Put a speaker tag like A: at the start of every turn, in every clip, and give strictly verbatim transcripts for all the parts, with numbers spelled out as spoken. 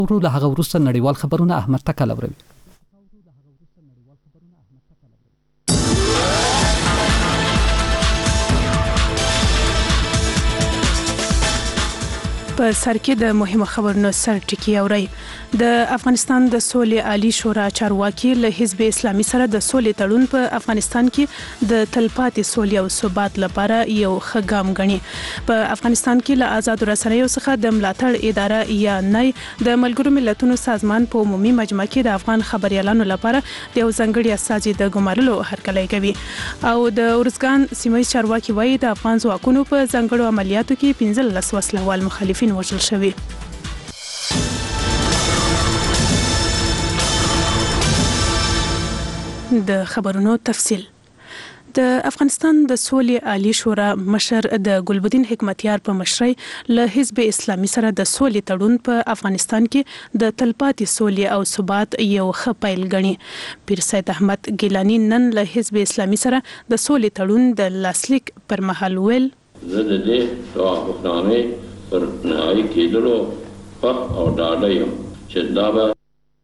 A: ورو له هغه وروسته نړیوال خبرونه احمد تکل اوروي.
B: په سر کې د مهمو خبرونو سر ټکی اوري. د افغانستان د سولې عالی شورا چارواکي له حزب اسلامي سره د سولې تړون په افغانستان کې د تلپاتې سولې او ثبات لپاره یو ښه ګام ګڼي. په افغانستان کې له آزاد رسنیو څخه د ملاتړ اداره یا نه د ملګرو ملتونو سازمان په عمومي مجمع کې د افغان خبريالانو لپاره د یو ځانګړي استازي د ګمارلو هرکلی کوي. او د ارزګان سیمه چارواکي وایي د افغان ځواکونو په ځانګړو عملیاتو کې پنځلس وسلوال مخالفین وژل شوي. د خبرونو تفصیل. د افغانستان د سولې عالی شورا مشر د ګلبدین حکمتیار په مشرۍ له حزب اسلامي سره د سولې تړون په افغانستان کې د تلپاتې سولې او ثبات یو ښه پیل ګڼي. پیر سید احمد ګیلانی نن له حزب اسلامي سره د سولې تړون د لاسلیک پر مهال ویل
C: زه د دې توافقنامې پر نهایی کېدلو خوښ او ډاډه یم چې دا به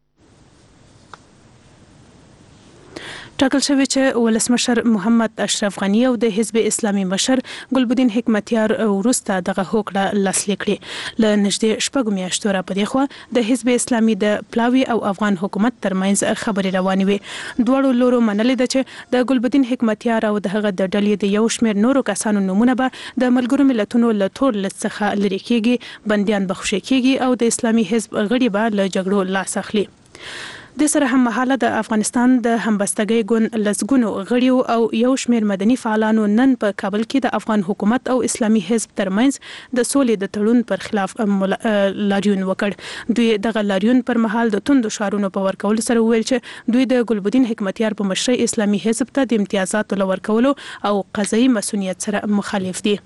B: ټاکل شوی چې ولسمشر محمد اشرف غنی او د حزب اسلامي مشر ګلبدین حکمتیار وروسته دغه هوکړه لاسلیک کړي. له نږدې شپږو میاشتو راپدې خوا د حزب اسلامي د پلاوي او افغان حکومت ترمنځ خبرې روانې وي. دواړو لورو منلې ده چې د ګلبدین حکمتیار او د هغه د ډلې د یو شمېر نورو کسانو نومونه به د ملګرو ملتونو له تور لیست څخه لرې کیږي، بندیان بخښل کیږي او د اسلامي حزب غړي به له جګړو لاس اخلي. د سره هم مهاله د افغانستان د همبستګۍ ګوند لسګونو غړیو او یو شمېر مدني فعالانو نن په کابل کې د افغان حکومت او اسلامي حزب ترمنځ د سولې د تړون پر خلاف لاریون وکړ. دوی دغه لاریون پر مهال د توندو شعارونو په ورکولو سره وویل چې دوی د ګلبدین حکمتیار په مشرۍ اسلامي حزب ته د امتیازاتو لورکولو او قضایي مسؤلیت سره مخالف دي.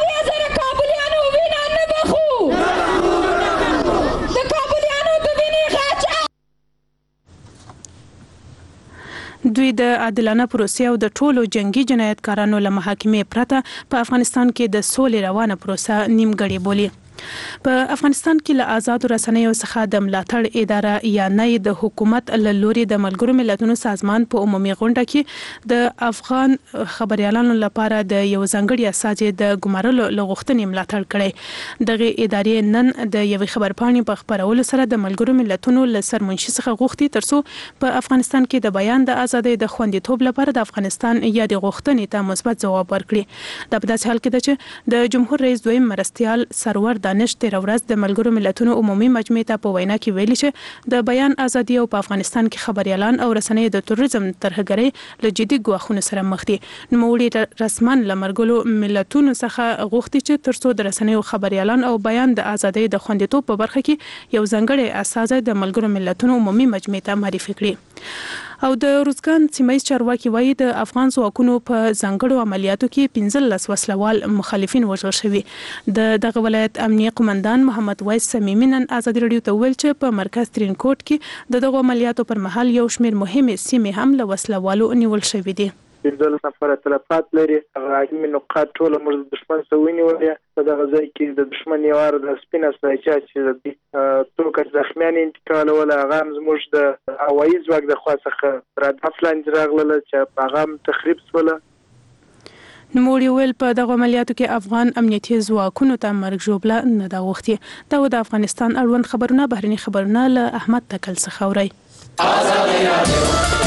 B: دوی د عادلانه پروسې او د ټولو جنگي جنایتکارانو له محاکمې پرته په افغانستان کې د سولې روانه پروسه نیمګړې بولي. په افغانستان کې له آزاد رسنیو څخه د ملاتړ اداره یا نه د حکومت له لوري د ملګرو ملتونو سازمان په عمومي غونډه کې د افغان خبريالانو لپاره د یو ځانګړي استازي د ګمارلو لغوښتنې ملاتړ کړي. دغه ادارې نن د یو خبرپاڼې په خبرولو سره د ملګرو ملتونو له سرمنشي څخه غوښتي ترڅو په افغانستان کې د بیان د ازادۍ د خوندیتوب لپاره د افغانستان یا د غوښتنې ته مثبت ځواب ورکړي. دا په داسې حال کې ده چې د جمهور رئیس دویم مرستیال سرور دانش تیر ورځ د ملګرو ملتونو عمومي مجمع ته په وینا کې ویلي چې د بیان ازادي او په افغانستان کې خبريالان او رسنۍ د توریزم ترهګرۍ له جدي ګواښونو سره مخ دي. نوموړي رسمن له ملګرو ملتونو څخه غوښتي چې ترڅو د رسنیو خبريالان او بیان د ازادۍ د خوندیتوب په برخه کې یو ځانګړی استازی د ملګرو ملتونو عمومي مجمع ته معرفي کړي. او د روزګان سیمه چارواکي وایي د افغان ځواکونو په ځانګړو عملیاتو کې پنځلس وسلوال مخالفین وژل شوي. د دغه ولایت امنیه قومندان محمد وایس سمیمي نن ازادي راډیو ته ویل چې په مرکز ترینکوټ کې د دغه عملیاتو پر مهال یو شمېر مهمې سیمې هم له وسلوالو نیول شوي دي.
D: پنځلس نفره تلفات لري. هغه حاکمي نقاط ټول موږ د دشمن څخه ونیولې. په دغه ځای کې د دشمن یو وار د سپین اسلحه چې د توکر زخمیان انتقالول هغه زموږ د هوایي ځواک د خوا څخه رادف لاندې راغله چې هغه تخریب شوله.
B: نوموړي ویل په دغه عملیاتو کې افغان امنیتي ځواکونو ته مرګ ژوبله نه دا غوښتي. دا د افغانستان اړوند خبرونه بهرني خبرونه له احمد تکل څخه اوري.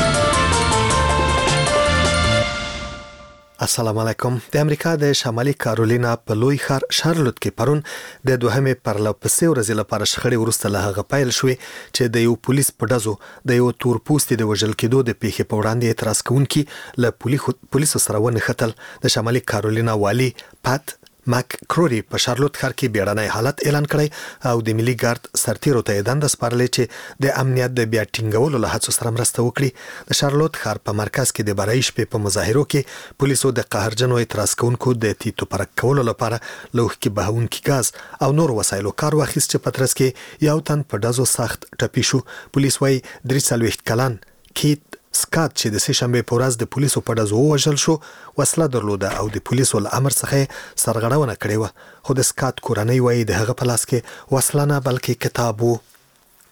E: السلام علیکم. د امریکا د شمالي کارولینا په لوی ښار شارلوت کې پرون د دوهمې پرله پسې ورځې لپاره شخړې وروسته له هغه پیل شوې چې د یو پولیس په ډزو د یو تور پوستي د وژل کېدو د پیښې په وړاندې اعتراض کوونکي له پولیسو سره ونښتل. د شمالي کارولینا والي پات ماک کروري په شارلوت ښار کې بیړنی حالت اعلان کړی او د ملي ګارد سرتیرو ته دنده سپارلې چې د امنیت د بیا ټینګولو له هڅو سره مرسته وکړي. د شارلوت ښار په مرکز کې د برای شپې په مظاهرو کې پولیسو د قهرجنو اعتراض کوونکو د تیتو پرک کولو لپاره له اوښکې بهونکي ګاز او نور وسایلو کار واخیست چې په ترڅ کې یو تن په ډزو سخت ټپي شو. پولیس وايي درې څلوېښت کلن کیت سکات چې د سه شنبه په ورځ د پولیسو په ډزو وژل شو وسله درلوده او د پولیسو له امر څخه سرغړونه کړې و. خو د سکات کورنۍ وايي د هغه په لاس کې وسله نه بلکې کتاب و.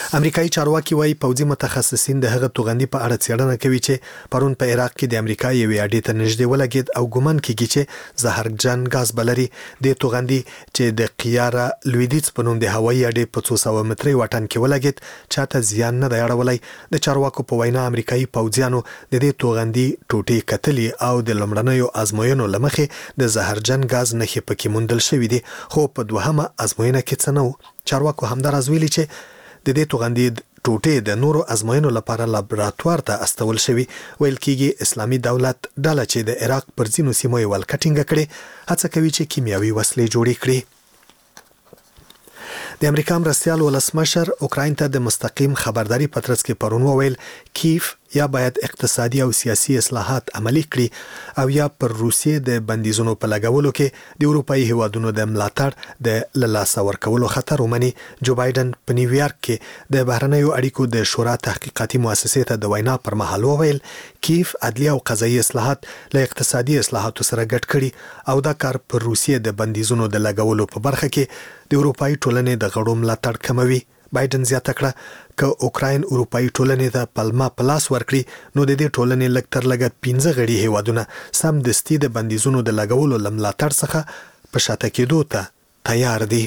E: امریکایي چارواکي وايي پوځي متخصصین د هغه توغندي په اړه څېړنه کوي چې پرون په عراق کې د امریکا یوې اډې ته نږدې ولګید او ګومان کیږي چې زهرجن غاز بلري. د توغندي چې د قیاره لویدیځ په نوم د هوایي اډې په څو سوه متري واټن کې ولګید چاته زیان نه دی اړولی. د چارواکو په وینا امریکایي پوځیانو د دې توغندي ټوټې کتلې او د لومړنیو ازموینو لمخې د زهرجن غاز نښې پکې موندل شوې دي، خو په دوهمه ازموینه کې څه نه و. چارواکو همداراز ویلي چې د دې توغندي ټوټې د نورو ازموینو لپاره لابراتوار ته استول شوی. ویل کېږي اسلامي دولت ډله چې د عراق پر ځینو سیمو یې ولکټینګه کړې هڅه کوي چې کیمیاوي وسلې جوړې کړي. د امریکا مرستیال ولسمشر اوکراین ته د مستقیم خبرداري پترس کې پرون وویل کیف یا باید اقتصادي او سیاسي اصلاحات عملي کړي او یا پر روسیې د بندیزونو په لګولو کې د اروپאי هیوادونو د ملاتړ د لاسه ورکولو خطر ومني. جو بایدن په نیویارک کې د بهرنیو اړیکو د شورا تحقیقاتي مؤسسې ته د وینا پر مهال وویل کیف عدلي او قضایي اصلاحات له اقتصادي اصلاحاتو سره ګډ کړي او دا کار پر روسیې د بندیزونو د لګولو په برخه کې د اروپאי ټولنې د غړو ملاتړ کموي. بایدن زیاته کړه که اوکراین اروپאי ټولنې ته پلمه پلاس ورکړي نو د دې ټولنې لږ تر لږه پنځه غړي هیوادونه سم دستي د بندیزونو د لګولو لملاتړ څخه په شاته کېدو ته تیار دي.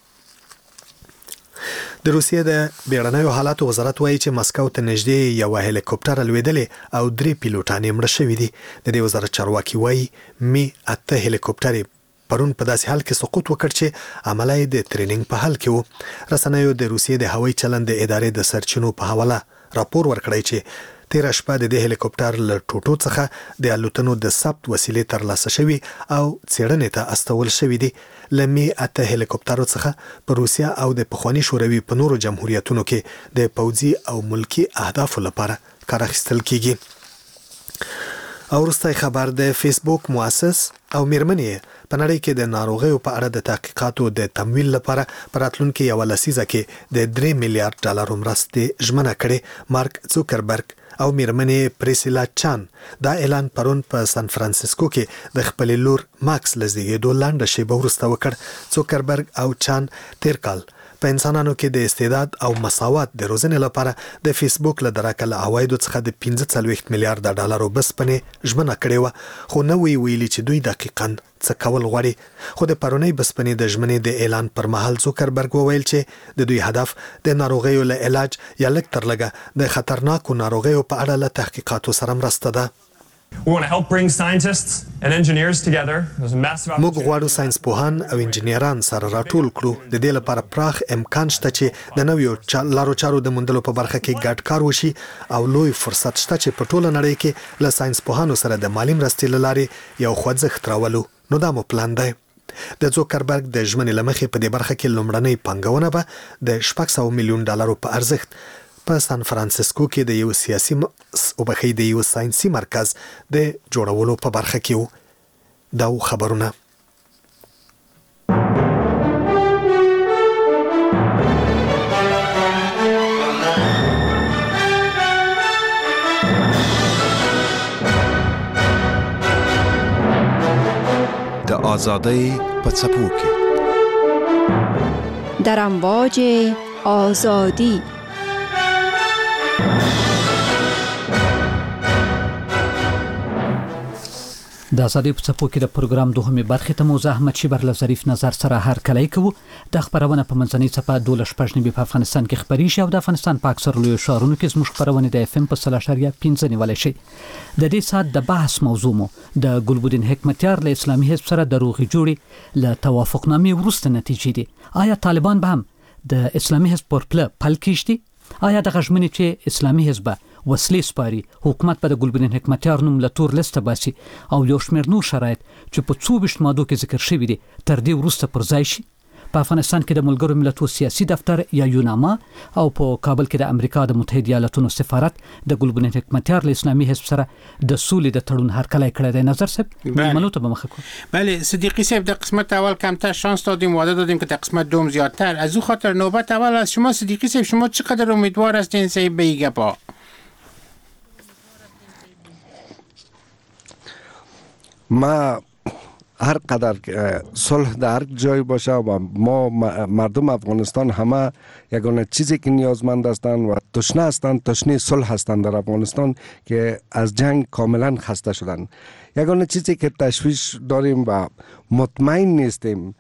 E: د روسیې د بیړنیو حالاتو وزارت وایي چې مسکو ته نږدې یو هلیکوپټر الوتلې او درې پیلوټان یې مړه شوي دي. د دې وزارت چارواکي وایي می اته هلیکوپټر پرون په داسې حال کې سقوط وکړ چې عملی د ټریننګ په حال کې وو. رسنیو د روسیې د هوایي چلند د ادارې د سرچینو په حواله راپور ورکړی چې تیر شپه د دې هلیکوپټر له ټوټو څخه د الوتنو د ثبت وسیلې ترلاسه شوي او څېړنې ته استول شوي دي. له می اته هلیکوپټرو څخه په روسیا او د پخواني شوروي په نورو جمهوریتونو کې د پوځي او ملکی اهدافو لپاره کار اخیستل کیږي. او وروستی خبر د فیسبوک مؤسس او میرمنې په نړۍ کې د ناروغیو په اړه د تحقیقاتو د تمویل لپاره په راتلونکي یوه لسیزه کې د درې میلیارډ ډالرو مرستې ژمنه کړې. مارک زوکربرګ او میرمنې پریسیلا چان دا اعلان پرون په سان فرانسیسکو کې د خپلې لور ماکس له زیږېدو لنډه شیبه وروسته وکړ. زوکربرګ او چان تیر کال په انسانانو کې د استعداد او مساوات د روزنې لپاره د فیسبوک له درکه له عوایدو څخه د پنځه څلوېښت میلیارډ ډالرو بسپنې ژمنه کړې وه، خو نه وی ویلي چې دوی دقیقاً څه کول غواړي. خو د پرونۍ بسپنې د ژمنې د اعلان پر مهال زوکربرګ وویل چې د دوی هدف د ناروغیو له علاج یا لږ تر لږه د خطرناکو ناروغیو په اړه له تحقیقاتو سره مرسته ده.
F: We want to help bring scientists and engineers together. There's a massive
E: موږ غواړو ساينس پوهان او انجنیران سره راټول کړو. د دې لپاره پراخ امکان شته چې د نویو لارو چارو د موندلو په برخه کې ګډ کار وشي او لوی فرصت شته چې په ټوله نړۍ کې له ساينس پوهانو سره د مالی مرستې له لارې یو خوځښت راولو. نو دا مو پلان دی. د زوکربرګ د ژمنې له مخې په دې برخه کې لومړنۍ پانګونه به د شپږ سوه میلیون ډالرو په ارزښت په سان فرانسیسکو کې د یو سیاسي او بخې د یو ساينسي مرکز د جوړولو په برخه کې وو. دا خبرونه
G: د آزادۍ په څپو کې
H: در امواج آزادی
A: د ازادۍ په څپو کې د پروګرام دوهمې برخې ته مو زه احمد شیبر له ظریف نظر سره هرکلی کوو. د خبرونه په منځنۍ څپه دولس شپږ نوي په افغانستان کې خبرېږي او د افغانستان په اکثر لویو ښارونو کې زموږ خبرونه د اف ام په سل اشاریه پنځه نیولی شي. د دې ساعت د بحث موضوع مو د ګلبدین حکمتیار له اسلامي حزب سره د روغې جوړې له توافقنامې وروسته نتیجې دي. آیا طالبان به هم د اسلامي حزب پر پله پل کېږدي؟ آیا دغه ژمنې چې اسلامي حزب وسلې سپاري حکومت په د ګلبدین حکمتیار نوم له تور لیسته باسي او یو شمېر نور شرایط چې په څو ویشت مادو کې ذکر شوي دي تر دې وروسته پر ځای شي؟ په افغانستان کې د ملګرو ملتونو سیاسي دفتر یا یوناما او په کابل کې د امریکا د متحده ایالاتونو سفارت د ګلبدین حکمتیار له اسلامي حزب سره د سولې د تړون هرکلی کړی دی. نظر صاحب منو ته به مخه کو.
I: بله صدیقی صاحب د قسمت اول کمتر شانس دادیم، وعده دادیم که در قسمت دوم زیادتر. از او خاطر نوبت اول از شما صدیقی صاحب، شما چقدر امیدوار هستین صاحب به این گپا؟
G: ما
J: هر قدر صلح در هر جای باشه و ما مردم افغانستان همه یگانه چیزی که نیازمند هستند و تشنه هستند تشنه صلح هستند در افغانستان که از جنگ کاملا خسته شدن. یگانه چیزی که تشویش داریم و مطمئن نیستیم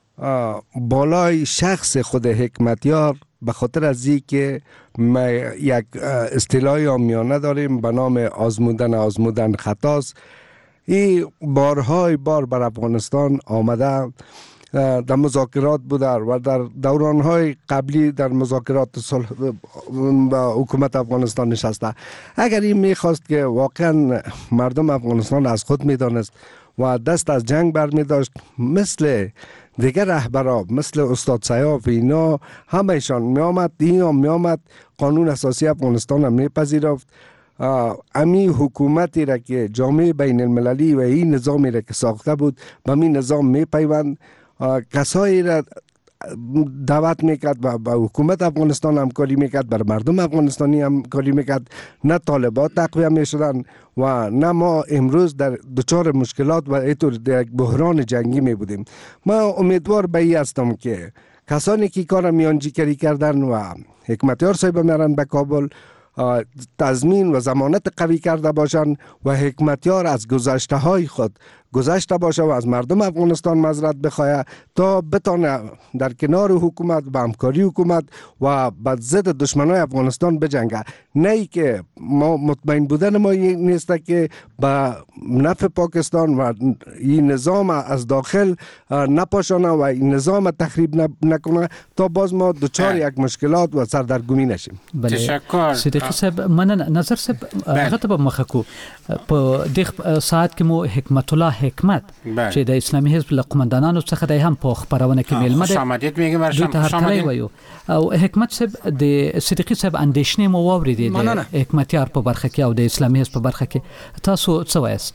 J: بالای شخص خود حکمتیار، به خاطر از این که ما یک اصطلاح عامیانه داریم به نام آزمودن آزمودن خطاست. این بارهای بار بر افغانستان آمده، در مذاکرات بوده و در دورانهای قبلی در مذاکرات صلح با حکومت افغانستان نشسته. اگر این میخواست که واقعا مردم افغانستان از خود میدانست و دست از جنگ بر می داشت، مثل دیگر رهبران مثل استاد سیاف اینا همهشان می آمد، این هم می آمد قانون اساسی افغانستان هم می پذیرفت، امی حکومتی را که جامعه بین المللی و این نظامی را که ساخته بود به می نظام می پیوند، کسایی را دعوت میکرد و با حکومت افغانستان همکاری میکرد، بر مردم افغانستانی همکاری میکرد، نه طالبات تقویه میشدن و نه ما امروز در دچار مشکلات و اینطور در یک بحران جنگی می بودیم. ما امیدوار به این هستم که کسانی که کار میانجیگری کردن و حکمتیار صاحب میرن به کابل تضمین و ضمانت قوی کرده باشند و حکمتیار از گذشته های خود گذشته باشه و از مردم افغانستان معذرت بخواه تا بتانه در کنار حکومت و همکاری حکومت و به ضد دشمنای افغانستان بجنگه. نه ای که ما مطمئن بودن ما نیست که به نفع پاکستان و این نظام از داخل نپاشانه و این نظام تخریب نکنه تا باز ما دچار یک مشکلات و سردرگمی نشیم.
I: تشکر.
A: صدیقی صاحب مننه. نظر صاحب هغه ته به مخه کو په دغه ساعت کې مو حکمت الله حکمت چې د اسلامي حزب له قومندانانو څخه د هم په خبرونه کې ملمه ده
I: شامدید میگه مرشم
A: شامدید وایو او حکمت صاحب د صدیقی صاحب اندیشنې مو واوریدي د حکمتیار په برخه کې او د اسلامي حزب په برخه کې تاسو څه وایست؟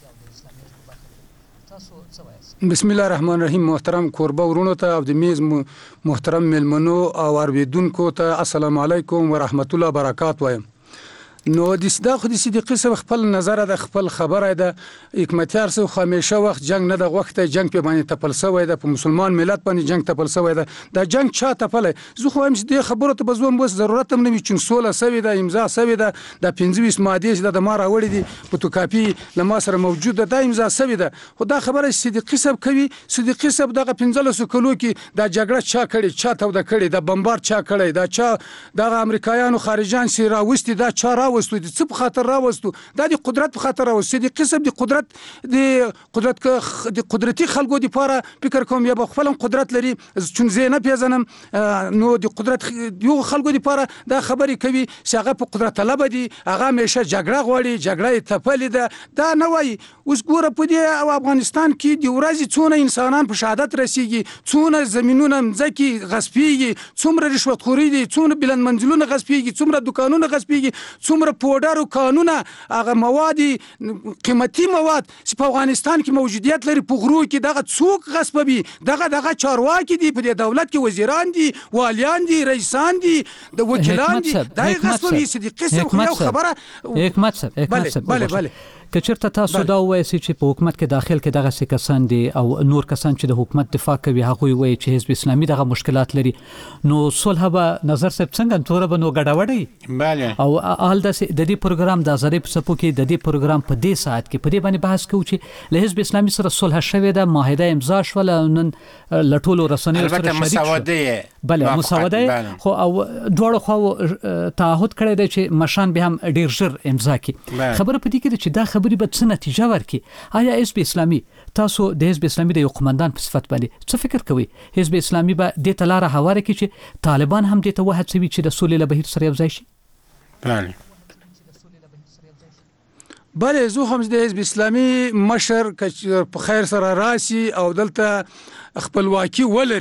K: بسم الله الرحمن الرحیم. محترم کوربه ورونو ته او د میز محترم ملمنو او اوریدونکو ته السلام علیکم و رحمت الله وبرکاته وایم. نو د صدا خو د صدیقی صاحب خپل نظر د خپل خبره ده. حکمتیار صاحب همیشه وخت جنگ نه د وخت جنگ په باندې تپل سوی ده، په مسلمان ملت باندې جنگ تپل سوی ده. دا جنگ چا تپل؟ زه خو هم د خبرو ته بزوم بس ضرورت هم نه وي چې سوله سوی ده، امضا سوی ده، د پنځه ویشت ماده د ما راوړی دي فوتوکاپي لما سره موجود ده، د امضا سوی ده. خو دا خبره صدیقی صاحب کوي. صدیقی صاحب دغه پنځلس کلو کې دا جګړه چا کړي، چا توده کړي، دا بمبار چا کړي، دا چا دغه امریکایانو خارجان سي راوستي، دا چا راوستو، د څه په خاطر راوستو؟ دا د قدرت په خاطر راوستو. صدیقی صاحب د قدرت د قدرت د قدرتي خلکو د لپاره فکر کوم یا خپل قدرت لري چون زه نه پیژنم، نو د قدرت یو خلکو د لپاره دا خبرې کوي چې هغه په قدرت طلب دي، هغه همیشه جګړه غواړي، جګړه یې تپلې ده. دا نه وایي. اوس ګوره په دې افغانستان کې د ورځې څونه انسانان په شهادت رسیږي، څونه زمینونه مځکې غصبېږي، څومره رشوتخوري دي، څومره بلند منزلونه غصبېږي، څومره دکانونه غصبېږي، څومره پوډر او کانونه هغه مواد قیمتي مواد چې په افغانستان کې موجودیت لري په غرو کې دغه څوک غصبوي؟ دغه دغه چارواکي دي په دولت کې، وزیران دي، والیان دي، رئیسان دي، د وکیلان دي، دا غصبوي. صدیقی صاحب یو خبره
A: حکمت صاحب حکمت صاحب
K: بله بله
A: که چېرته تاسو دا ووایئ چې په حکومت کې داخل کې دغسې کسان دي او نور کسان چې د حکومت دفاع کوي هغوی وایي چې حزب اسلامي دغه مشکلات لري، نو صلح به نظر صاحب څنګه توره به نو ګډوډوي؟
I: بله.
A: او حال داسې د دې پروګرام د آزادۍ په څپو کې د دې پروګرام په دې ساعت کې په دې باندې بحث کوو چې له حزب اسلامي سره صلح شوې ده، معاهده امضا شوله، نن له ټولو رسنیو سره شریک شو.
I: البته مساواده
A: بله مساواده، خو او دواړو خواو تعهد کړی دی چې مشان به هم ډیر ژر امضا کړي. خبره په دې کې ده چې دا خبرې به څه نتیجه ورکړي. آیا حزب اسلامي، تاسو د حزب اسلامي د یو قومندان په صفت باندې څه فکر کوئ؟ حزب اسلامي به دې ته لاره هواره کړي چې طالبان هم دې ته وهڅوي چې د سولې له بهیر سره یوځای شي؟
I: بله
K: بله. زه هم د حزب اسلامي مشر که په خیر سره راسي او دلته خپلواکي ولري،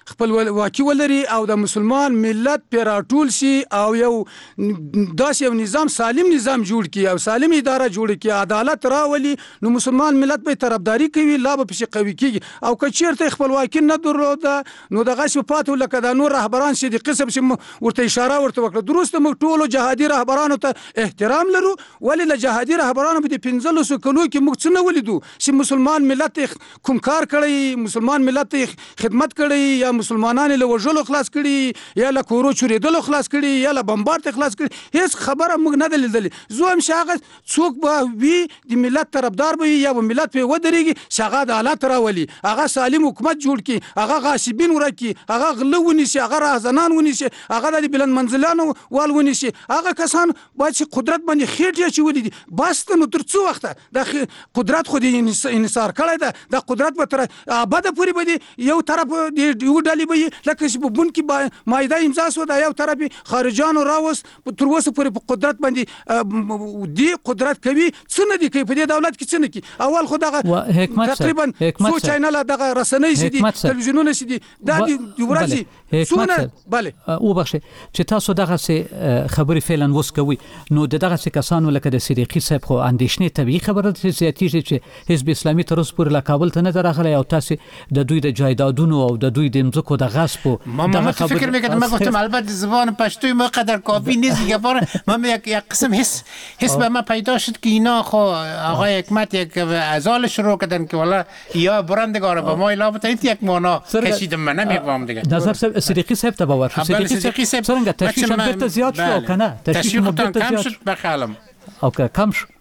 K: خپل واکي ولري او د مسلمان ملت پر راټول شي او یو داس یو نظام سالم نظام جوړ کړي او سالم اداره جوړ کړي عدالت راولي نو مسلمان ملت به طرفداري کوي لا به پښې قوي کیږي او که چیرته خپل واکي نه درلوده نو دغه صفات لکه د نور رهبران چې د قسم چې ورته اشاره ورته وکړه درسته موږ ټول جهادي رهبرانو ته احترام لرو ولې له جهادي رهبرانو په پنځلسو کلو کې موږ څه نه ولیدو چې مسلمان ملت کوم کار کړی مسلمان ملت خدمت کړی یا مسلمانان له وژلو خلاص کړي یا له کورو چوریدلو خلاص کړي یا له بمبارد خلاص کړي هیڅ خبره موږ نه دلیدلې زه هم شاغه څوک به وي د ملت طرفدار به یا به ملت په ودرېږي شاغه د حالات راولي هغه سالم حکومت جوړ کړي هغه غاصبین ورکی هغه غلو ونیسي هغه راهزنان ونیسي هغه د بلند منزلانو وال ونیسي هغه کسان باید چې قدرت باندې خېټه چولې دي بس نو تر څو وخت د قدرت خو دې انحصار کړی ده د قدرت په تر ابد پورې به یو طرف دی یو ډلې به لکه چې په بون کې مایده امضا شو د یو طرف خارجانو راوس تر اوسه پورې په قدرت باندې دی قدرت کوي څه نه دي کوي په دې دولت کې څه نه کوي اول خو دغه تقریبا څو چینل دغه رسنۍ سي دي تلویزیونونه سي دي دا دی ورځي څونه bale
A: او بخښه چې تاسو دغه خبرې فعلا وس کوي نو دغه کسانو لکه د صدیقي صاحب خو اندېښنې طبيعي خبره ده چې چې حزب اسلامي تر اوسه پورې لا کابل ته نه درغلی او تاسو د دوی د جایدادونو او د دوی د مځکو د غصب
I: دغه خبره فکر میکنم ما گفتم البته زبان پشتوی ما قدر کافی نیست دیگه بار ما یک یک قسم حس حس به ما پیدا شد که اینا خو آقای حکمت یک ازال شروع کردن که والا یا برندگار با ما الا بتایید یک مانا کشیدم من نمیفهم دیگه
A: نظر صدیقی صاحب ته باور شو صدیقی صاحب څنګه تشویش هم زیات شو کنه
I: تشویش هم کم شد بخالم
A: او که کم شو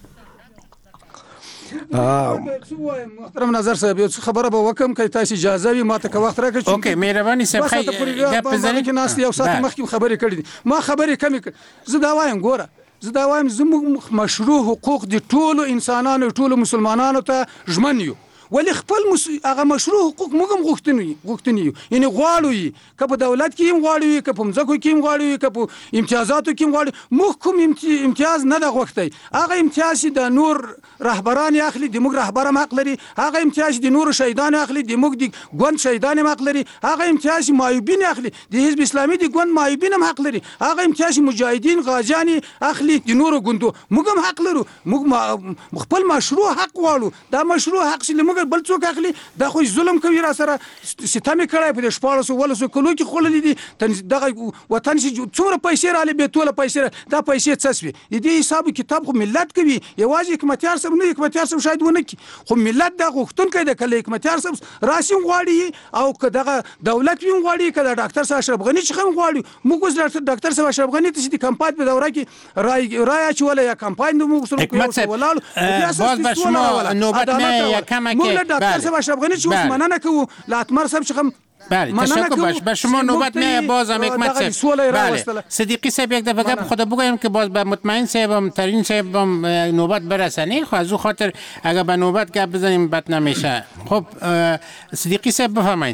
K: محترم نظر صاحب یو خبره به وکم که تاسو اجازه وي ماته که وخت راکړئ
I: اوکې مهرباني صاحب خی
K: غپ ځنه کې ناس یو ساعت مخکې خبرې کړې دي ما خبرې کمې زه دا وایم ګوره زه دا وایم زموږ مشروع حقوق د ټولو انسانانو ټولو مسلمانانو ته ژمن یو ولی خپل هغه مشروع حقوق موږ هم غوښتنی غوښتنی یعنی غواړو که په دولت کې هم غواړو که په مځکو کې هم غواړو که په امتیازاتو کې هم غواړو موږ کوم امتیاز نه د غوښتي هغه امتیاز د نور رهبران اخلي د موږ رهبر هم حق لري هغه امتیاز د نور شهیدان اخلي د موږ د ګوند شهیدان هم حق لري هغه امتیاز معیوبین اخلي د حزب اسلامي د ګوند معیوبین هم حق لري هغه امتیاز مجاهدین غازیان اخلي د نور ګوندو موږ هم حق لرو موږ خپل مشروع حق غواړو دا مشروع حق چې بل څوک اخلي دا خو ظلم کوي را سره ستامي کړای په شپاړسو ولسو کلو کې خولل دي دغه وطن چې څومره پیسې را لې به ټوله پیسې دا پیسې څسوي دې حساب کتاب خو ملت کوي یوازې حکمتیار سم نه حکمتیار سم شاید ونه کی خو ملت دا غوښتون کوي د کله حکمتیار سم راسي غواړي او که دغه دولت وین غواړي که د ډاکټر صاحب اشرف غنی چې هم غواړي موږ اوس ډاکټر صاحب اشرف غنی ته د کمپاین په دوره کې رای رای چولې یا کمپاین موږ سره
I: ولالو باز به شما نوبت نه یا کمک
K: دکتر صاحب اشرف غنی چې اوس مننه کوو لاتمر صاحب شخم
I: بله تشکر باش به شما نوبت میه باز هم حکمت صاحب بله صدیقی صاحب یک دفعه گپ خود بگویم که باز به مطمئن صاحب هم ترین صاحب هم نوبت برسنه خب از او خاطر اگر به نوبت گپ بزنیم بد نمیشه خب صدیقی صاحب بفرمایید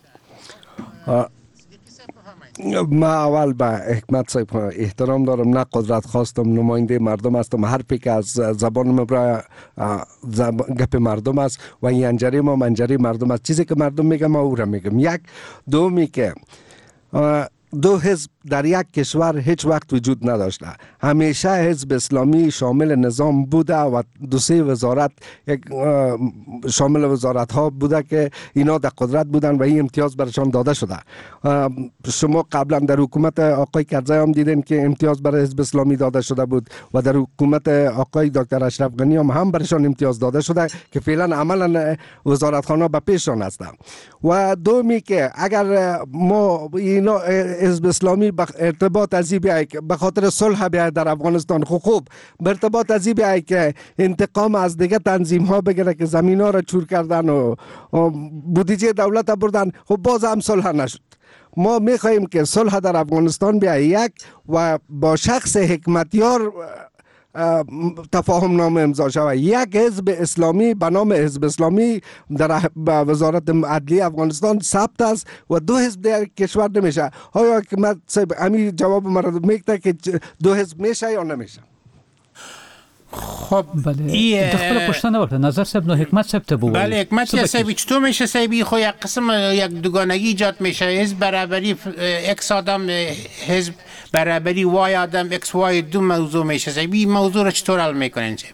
I: صاحب
J: ما اول به حکمت صاحب احترام دارم نه قدرت خواستم نماینده مردم هستم حرفی که از زبان مبرا گپ مردم است و این انجری ما منجری مردم است چیزی که مردم میگم ما او را میگم یک دومی که دو حزب در یک کشور هیچ وقت وجود نداشته همیشه حزب اسلامی شامل نظام بوده و دو سه وزارت یک شامل وزارت ها بوده که اینا در قدرت بودن و این امتیاز برشان داده شده شما قبلا در حکومت آقای کرزی هم دیدین که امتیاز برای حزب اسلامی داده شده بود و در حکومت آقای دکتر اشرف غنی هم هم برشان امتیاز داده شده که فعلا عملا وزارت خانه به پیششان هسته و دومی که اگر ما اینا حزب اسلامی ارتباط ازی بیایی که به خاطر صلح بیایی در افغانستان خوب خوب به ارتباط ازی بیایی که انتقام از دیگه تنظیم ها بگیره که زمین ها را چور کردن و, و بودجه دولت بردن خب باز هم صلح نشد ما میخواییم که صلح در افغانستان بیایی یک و با شخص حکمتیار تفاهم نامه امضا شود یک حزب اسلامی به نام حزب اسلامی در وزارت عدلیه افغانستان ثبت است و دو حزب در کشور نمیشه آیا که من همین جواب مرا میگه که دو حزب میشه یا نمیشه
I: خب
A: بله دخل پشتنه وقت نظر صاحب نو حکمت صاحب ته بگوید.
I: بله حکمت صاحب چطور میشه صاحبی خو یک قسم یک دوگانگی ایجاد میشه. حزب برابری اکس آدم حزب برابری وای آدم اکس وای دو موضوع میشه صاحبی. موضوع رو چطور حل میکنین صاحب؟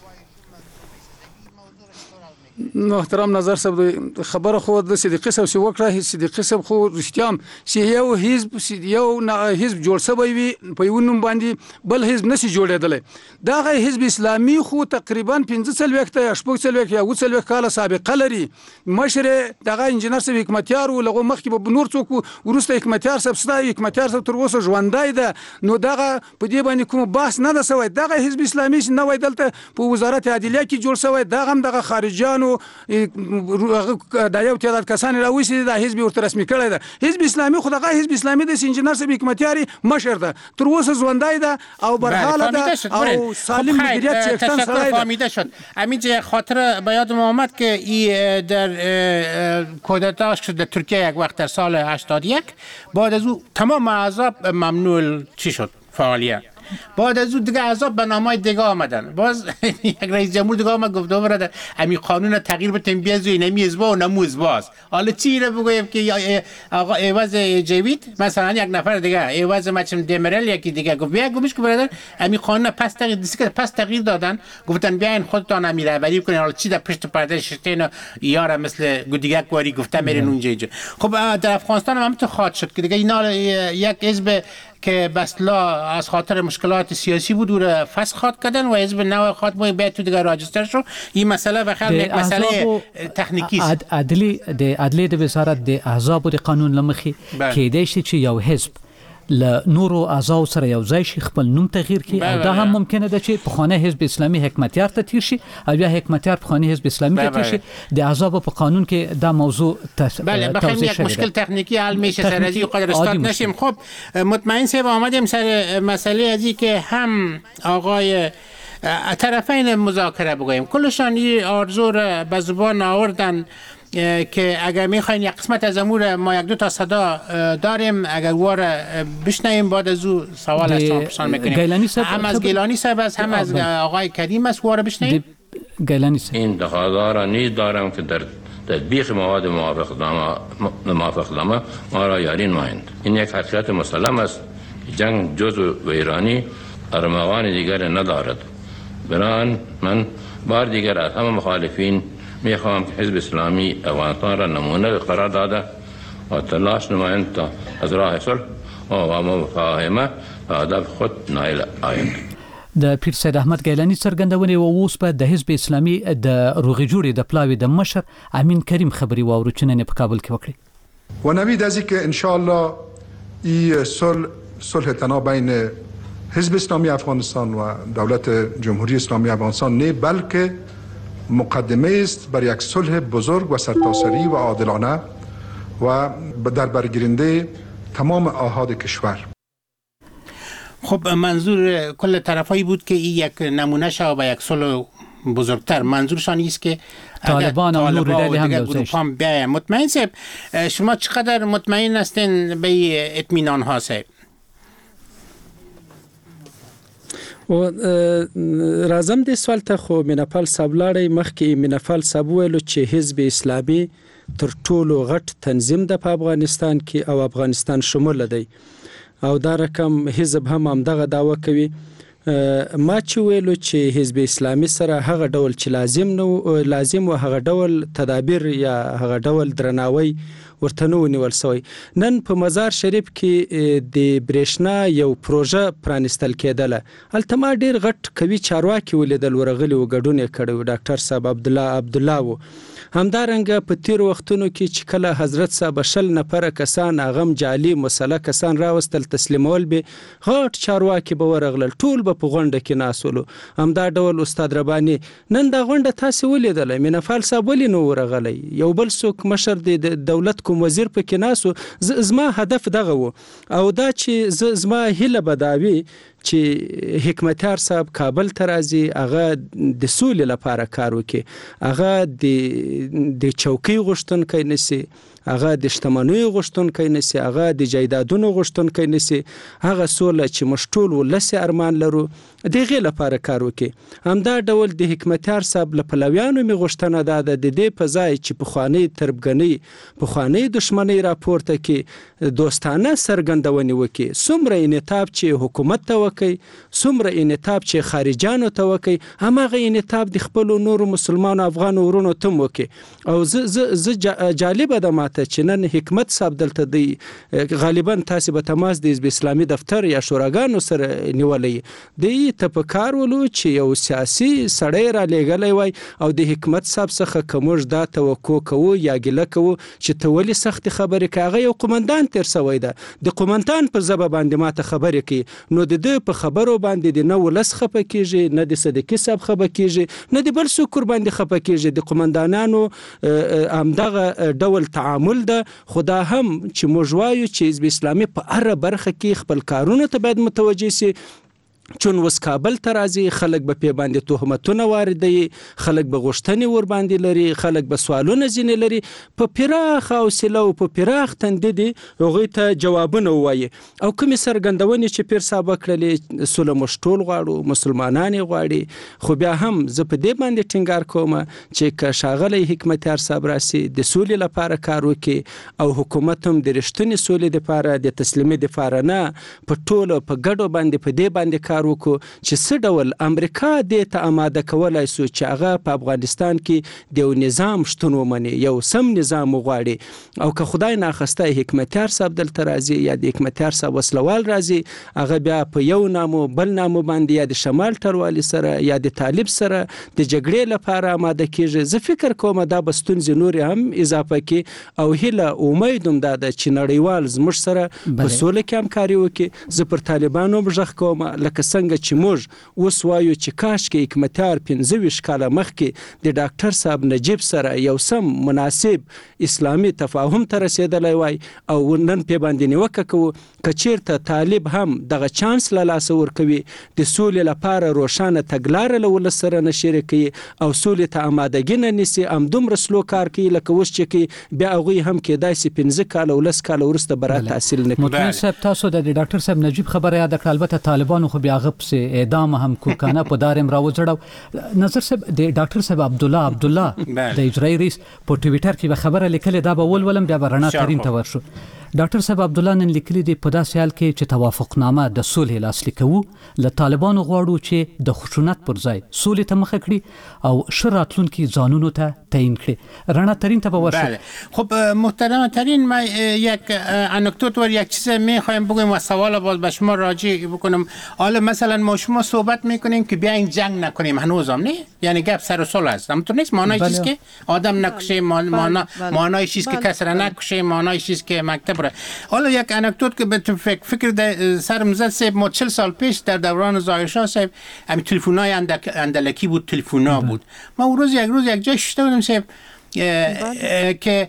K: محترم نظر صاحب خبره خو د صدیقی صاحب سی وکړه صدیقی صاحب خو رښتیام سی یو حزب یو حزب جوړ شوی وي په یو نوم باندې بل حزب نشي جوړېدل. دا غي حزب اسلامي خو تقریبا پنځه څلوېښت یا شپږ څلوېښت یا اووه څلوېښت کاله سابقه لري. مشر دغه انجنیر صاحب حکمتیار و لغه مخکې به نور څوک ورسته حکمتیار صاحب ستای حکمتیار صاحب تر اوسه ژوندای ده. نو دغه په دې باندې کوم بحث نه ده سوی. دغه حزب اسلامي نه وای دلته په وزارت عدلیه کې جوړ شوی. دغه هم دغه خارجيانو دا یو تعداد کسان راوځي د حزب ورته رسمي کړی ده. حزب اسلامي خو دغه حزب اسلامي د انجنیر صاحب حکمتیاری مشر ده تر اوسه ژوندای ده او برحاله ده او سالم مدیریت څښتن سره ده.
I: فهمیده شد. همینجا خاطر به یادم آمد که ای در کودتا شد در ترکیه یک وقت در سال هشتاد و یک بعد از او تمام احزاب ممنوع چی شد فعالیت. بعد از اون دیگه احزاب به نامای دیگه آمدن. باز یک رئیس جمهور دیگه آمد گفت برادر امی قانون تغییر بتیم بیازوی نمی ازبا و نمو ازباست. حالا چی رو بگویم که آقا ایواز جوید مثلا یک نفر دیگه ایواز مچم دمرل یکی دیگه گفت بیا گوش که برادر امی قانون پس تغییر دیسی که پس تغییر دادن گفتن بیاین خودتان امی رهبری کنین. حالا چی در پشت پرده شتین یارا مثل دیگه کواری گفته میرین اونجا اینجا. خب در افغانستان هم تو خاط شد که دیگه اینا یک حزب که بسلا از خاطر مشکلات سیاسی بود او را فسخ خواد کردن و حزب نو خواد باید بیاد تو دیگه راجستر شو. این مسئله بخیر یک مسئله تکنیکی است.
A: عدلی د عدلی د وزارت د احزاب د قانون لمخي کېدای شي چې یو حزب ل نورو اعضاء سره یو ځای شي خپل نوم تغییر کړي او دا هم ممکنه ده چې په خانه حزب اسلامي حکمتیار ته تیر شي او یا حکمتیار په خانه حزب اسلامي ته تیر شي. د احزاب په قانون کې دا موضوع
I: بله بخیر یک مشکل تکنیکی حل میشه سر از این قدر استاد نشیم. خب مطمئن سه آمدیم سر مسئله ازی که هم آقای طرفین مذاکره بگوییم کلشان یه آرزو را به زبان آوردن که اگر میخواین یک قسمت از امور ما یک دو تا صدا داریم اگر واره بشنویم بعد از او سوال از شما پرسان میکنیم. هم از گیلانی صاحب است هم از آقای کریم است واره بشنویم.
A: گیلانی صاحب
C: این تقاضا را نیز دارم که در تطبیق مواد موافقتنامه موافقتنامه ما را یاری نمایند. این یک حقیقت مسلم است جنگ جزء ویرانی ارمغان دیگر ندارد. بنابراین من بار دیگر از همه مخالفین میخوام که حزب اسلامی افغانستان را نمونه قرار داده و تلاش نمایند تا از راه صلح و مفاهمه و هدف خود نائل آیند.
A: د پیر سید احمد گیلانی څرګندونې او اوس په د حزب اسلامي د روغې جوړې د پلاوي د مشر امین کریم خبري واورو چې نن په کابل کې وکړي.
L: و نوید از اینکه ان شاء الله این صلح صلح تنها بین حزب اسلامی افغانستان و دولت جمهوری اسلامی افغانستان نه بلکه مقدمه است بر یک صلح بزرگ و سرتاسری و عادلانه و در برگیرنده تمام آحاد کشور.
I: خب منظور کل طرفایی بود که این یک نمونه شو و یک صلح بزرگتر. منظورشان است که
A: طالبان و نور دلی هم
I: گروپ هم بیاین. مطمئن صاحب شما چقدر مطمئن هستین به اطمینان ها صاحب؟
M: و راځم د سوال ته خو میناپال سابلاړی مخکې میناپال ساب ویلو چې حزب اسلامي تر ټولو غټ تنظیم د په افغانستان کې او افغانستان شمول دی او دا رقم حزب هم همدغه داوا کوي. ما چې ویلو چې حزب اسلامي سره هغه ډول چې لازم نو لازم و هغه ډول تدابیر یا هغه ډول درناوی ورته نو نیول شوی. نن په مزار شریف کې د برېښنا یو پروژه پرانستل کېدله. هلته ما ډېر غټ کوي چارواکي ولیدل ورغلي و ګډون یې کړی و ډاکټر صاحب عبدالله عبدالله و. همدارنګه په تیر وختونو کې چې کله حضرت صاحب شل نفره کسان هغه جعلي مسله کسان راوستل تسلیمول به غټ چارواکي به ورغلل ټول به په غونډه کې ناسولو. همدا ډول استاد رباني نن دا غونډه تاسو ولیدل میناپال صاحب ولې نو ورغلی یو بل څوک مشر د دولت کوم وزیر پکې ناسو. زما هدف دغه و او دا چې زما هیله بداوي چې حکمتیار صاحب کابل ته راځي هغه د سولې لپاره کار وکړي، هغه د د چوکۍ غوښتونکی نشي، هغه د شتمنیو غوښتونکی نشي، هغه د جایدادونو غوښتونکی نشي، هغه سوله چې موږ ټول ولس ارمان لرو د هغې لپاره کار وکړي. همدا ډول د حکمتیار صاحب له پلویانو مې غوښتنه دا ده د دې په ځای چې پخوانۍ تربګنۍ پخوانۍ دښمنۍ راپورته کړي، دوستانه څرګندونې وکړي، څومره انعطاف چې حکومت ته وکړي، څومره انعطاف چې خارجیانو ته وکړي، هماغه انعطاف د خپلو نورو مسلمانو افغانو ورونو ته هم وکړي. او زه زه جالبه ده ماته چې نن حکمت صاحب دلته دی، غالبا تاسې به تماس د حزب اسلامي دفتر یا شوراګانو سره نیولی، دی ته په کار ولو چې یو سیاسي سړی را لېږلی وای او د حکمت صاحب څخه که موږ دا توقع کوو یا ګیله کوو چې ته ولې سختې خبرې کوې، هغه یو قمندان تېر سوی ده، د قمندان په ژبه باندې ماته خبرې کوي، نو د ده په خبرو باندې د نه ولس خفه کېږي، نه د صدیقي صاحب خفه کېږي، نه د بل څوک ورباندې خفه کېږي. د قمندانانو همدغه ډول تعامل ده. خو دا هم چې موږ وایو چې حزب اسلامي په هره برخه کې خپل کارونو ته باید متوجه سي، چون وس کابل ته راځي خلک به پې باندې تهمتونه واردوي، خلک به غوښتنې ور باندې لري، خلک به سوالونه ځینې لري، په پراخ حوصله او په پراخ تندي دي هغوی ته جوابونه ووایي. او کومې څرګندونې چې پیر صاحب وکړلې، سوله موږ ټول غواړو، مسلمانان یې غواړي، خو بیا هم زه په دې باندې ټینګار کوم چې که ښاغلی حکمتیار صاحب راسي د سولې لپاره کار وکړي او حکومت هم د رښتونې سولې دپاره د تسلیمي دپاره نه په ټولو په ګډو باندې په دې باندې کار وکړو چې څه ډول امریکا دې ته آماده کولای سو چې هغه په افغانستان کې د یو نظام شتون ومني، یو سم نظام وغواړي. او که خدای ناخواسته حکمتیار صاحب دلته راځي یا د حکمتیار صاحب وسلوال راځي، هغه بیا په یو نامو بل نامو باندې یا د شمال ټروالي سره یا د طالب سره د جګړې لپاره آماده کېږي. زه فکر کوم دا به ستونزې نورې هم اضافه کړي او هیله امید هم دا ده چې نړیوال زموږ سره په سوله کې همکاري وکړي. زه پر طالبانو هم غږ کوم لکه څنګه چې موږ اوس وایو چې کاشکې حکمتیار پنځه ویشت کاله مخکې د ډاکټر صاحب نجیب سره یو سم مناسب اسلامي تفاهم ته رسېدلی وای او نن پې باندې نیوکه کوو. که چېرته طالب هم دغه چانس له لاسه ورکوي، د سولې لپاره روښانه تګلاره له ولس سره نه شریکوي او سولې ته آمادګي نه نیسي، همدومره سلو کار کوي لکه اوس چې کوي، بیا هغوی هم کېدای سي پنځه کاله ولس کاله وروسته به را تحصیل نه کړي.
A: مطمئن صاحب تاسو د ډاکټر صاحب نجیب خبره یاد کړه، البته طالبانو خو بیا هغه پسې اعدام هم کوکانه په دارم راوځړو. نظر صاحب د ډاکټر صاحب عبدالله عبدالله د اجرایي رئیس په ټویټر کې به خبره لیکلې، دا به ولولم بیا به رڼا ترین ته ورشو. ډاکټر صاحب عبدالله نن لیکلي دي په داسې حال کې چې توافقنامه د صلح لاسلیک کوو، له طالبانو غواړو چې د خشونت پر ځای صلح ته مخه کړي او ښه راتلونکي ځانونو ته تعیین کړي. رڼا ترین ته به ورشو.
I: بله خب محترم ترین، ما یک انکدوت و یک چیز میخوایم بگویم و سوال باز به شما راجع بکنم. حالا مثلا ما شما صحبت میکنیم که بیاین جنگ نکنیم، هنوز هم نه، یعنی گپ سر و صلح است، همونطور نیست؟ معنای چیز که آدم نکشه، معنای چیز که کس را نکشه، معنای چیز که مکتب را. حالا یک انکدوت که به فکر فکر سرم زد صاحب، ما چهل سال پیش در دوران ظاهر شاه صاحب همین تلفن‌های اندلکی بود، تلفن‌ها بود. ما اون روز یک روز یک جای شده بودم صاحب که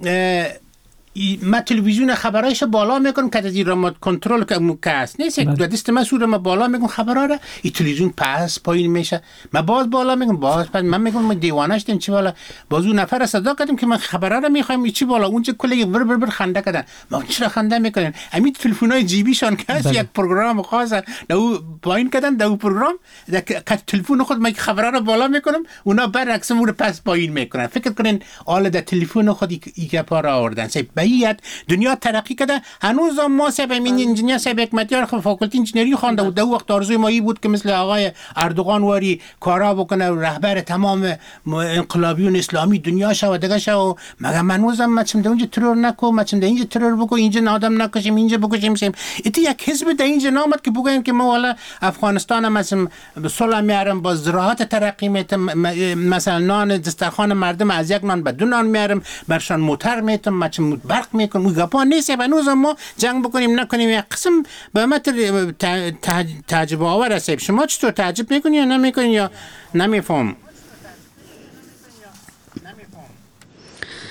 I: ما تلویزیون خبرایش بالا میکنم که از این رموت کنترل که هست نیست، دو دست من سور ما بالا میکنم خبرها را، این تلویزیون پس پایین میشه، من باز بالا میکنم، باز پس من میگم ما دیوانه شدیم چی بالا، باز اون نفر صدا کردیم که من خبرها را میخوایم چی بالا، اونجا کلی بر بر بر خنده کردن. ما چرا خنده میکنیم؟ همین تلفن‌های جیبیشان که هست یک پروگرام خاصه دو پایین کردن، دو پروگرام که تلفن خود من خبرها را بالا میکنم، اونا برعکس اون رو پس پایین میکنن. فکر کنین حالا در تلفن خود یک پارا آوردن. بهیت دنیا ترقی کرده. هنوز ما سبب این انجینیر سبب حکمتیار فاکولتی انجینری خوانده بود. دو وقت آرزوی ما این بود که مثل آقای اردوغان وری کارا بکنه و رهبر تمام انقلابیون اسلامی دنیا شو و دیگه شو. مگه هنوزم ما چم اونجا ترور نکو، ما چم اینجا ترور بکو، اینجا آدم نکشیم، اینجا بکشیم سیم. ایتی یک حزب در اینجا نامد که بگویم که ما والا افغانستان مثلا به صلح میارم، با زراعت ترقی میتم، مثلا نان دسترخوان مردم از یک نان به دو نان میارم، برشان موتر میتم، ما چم برق میکنم. اون گپا نیست. هنوز ما جنگ بکنیم نکنیم یک قسم به متر تعجب آور است. شما چطور تعجب میکنی یا نمیکنی یا نمیفهم؟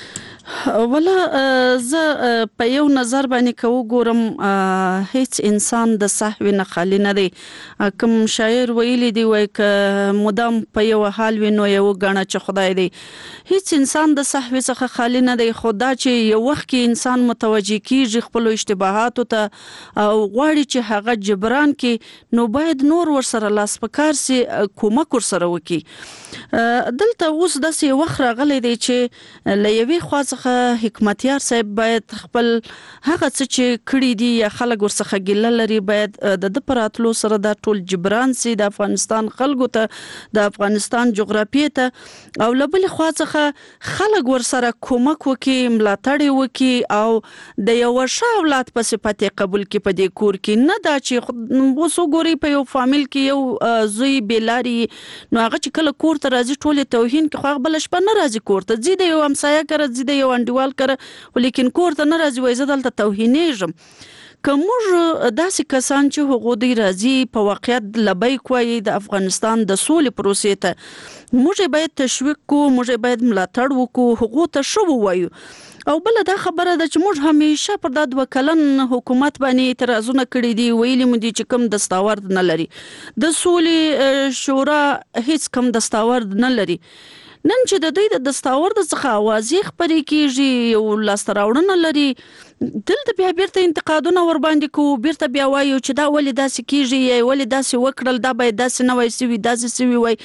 N: ولا زه په یو نظر باندې کو ګورم هیڅ انسان د سهو نه خالی نه دی. کوم شاعر ویلی دی وای ک مدام په یو حال وینو یو غاڼه چې خدای دی. هیڅ انسان د سهو څخه خالی نه دی. خدا چې یو وخت کې انسان متوجي کیږي خپل اشتباهات ته او غواړي چې هغه جبران کې نو باید نور ور سره لاس پکار سي کومک ور سره وکي. دلته اوس داسې وخت راغلی دی چې لوي خوا څخه حکمتیار صاحب باید خپل هغه څه چې کړی دي یا خلک ورڅخه ګیله لري باید د د پراتلو سره دا ټول جبران سي د افغانستان خلکو ته د افغانستان جغرافیې ته او لبل خوا څخه خلک ورسره کومک وکي ملاتړ وکي او د یو ښه اولاد په صفت قبول کې په دې کور کې نه دا چې وسو ګوري په یو فامیل کې یو زوی بیلاری نو هغه چې کله کور ته راځي ټول توهین کې خو بل شپه نه راځي کور ته زیاده یو همسایه کړه زیاده یو انډیوال کړه ولیکن کور ته نه راځي وای زه دلته توهینېږم. کومه داسې کسان چې هغه دی راځي په واقعیت لبی کوي د افغانستان د سولې پروسې ته موږ باید تشویق کو موږ باید ملاتړ وکړو هغه ته شو وایو. او بل دا خبره ده چې موږ همیشه پر د دوه کلن حکومت باندې اعتراضونه کړی دي ویلي مو دي چې کوم دستاورد نه لري د سولې شورا هیڅ کوم دستاورد نه لري. نن چې د دوی د دستاورد څخه اوازې خبرې کیږي یو لاستراوړنه لري دلته بیا بیرته انتقادونه ور باندې کو بیرته بیا وایو چې دا ولې داسې کیږي یا ولې داسې وکړل دا باید داسې نه وای سوي داسې سوي وای.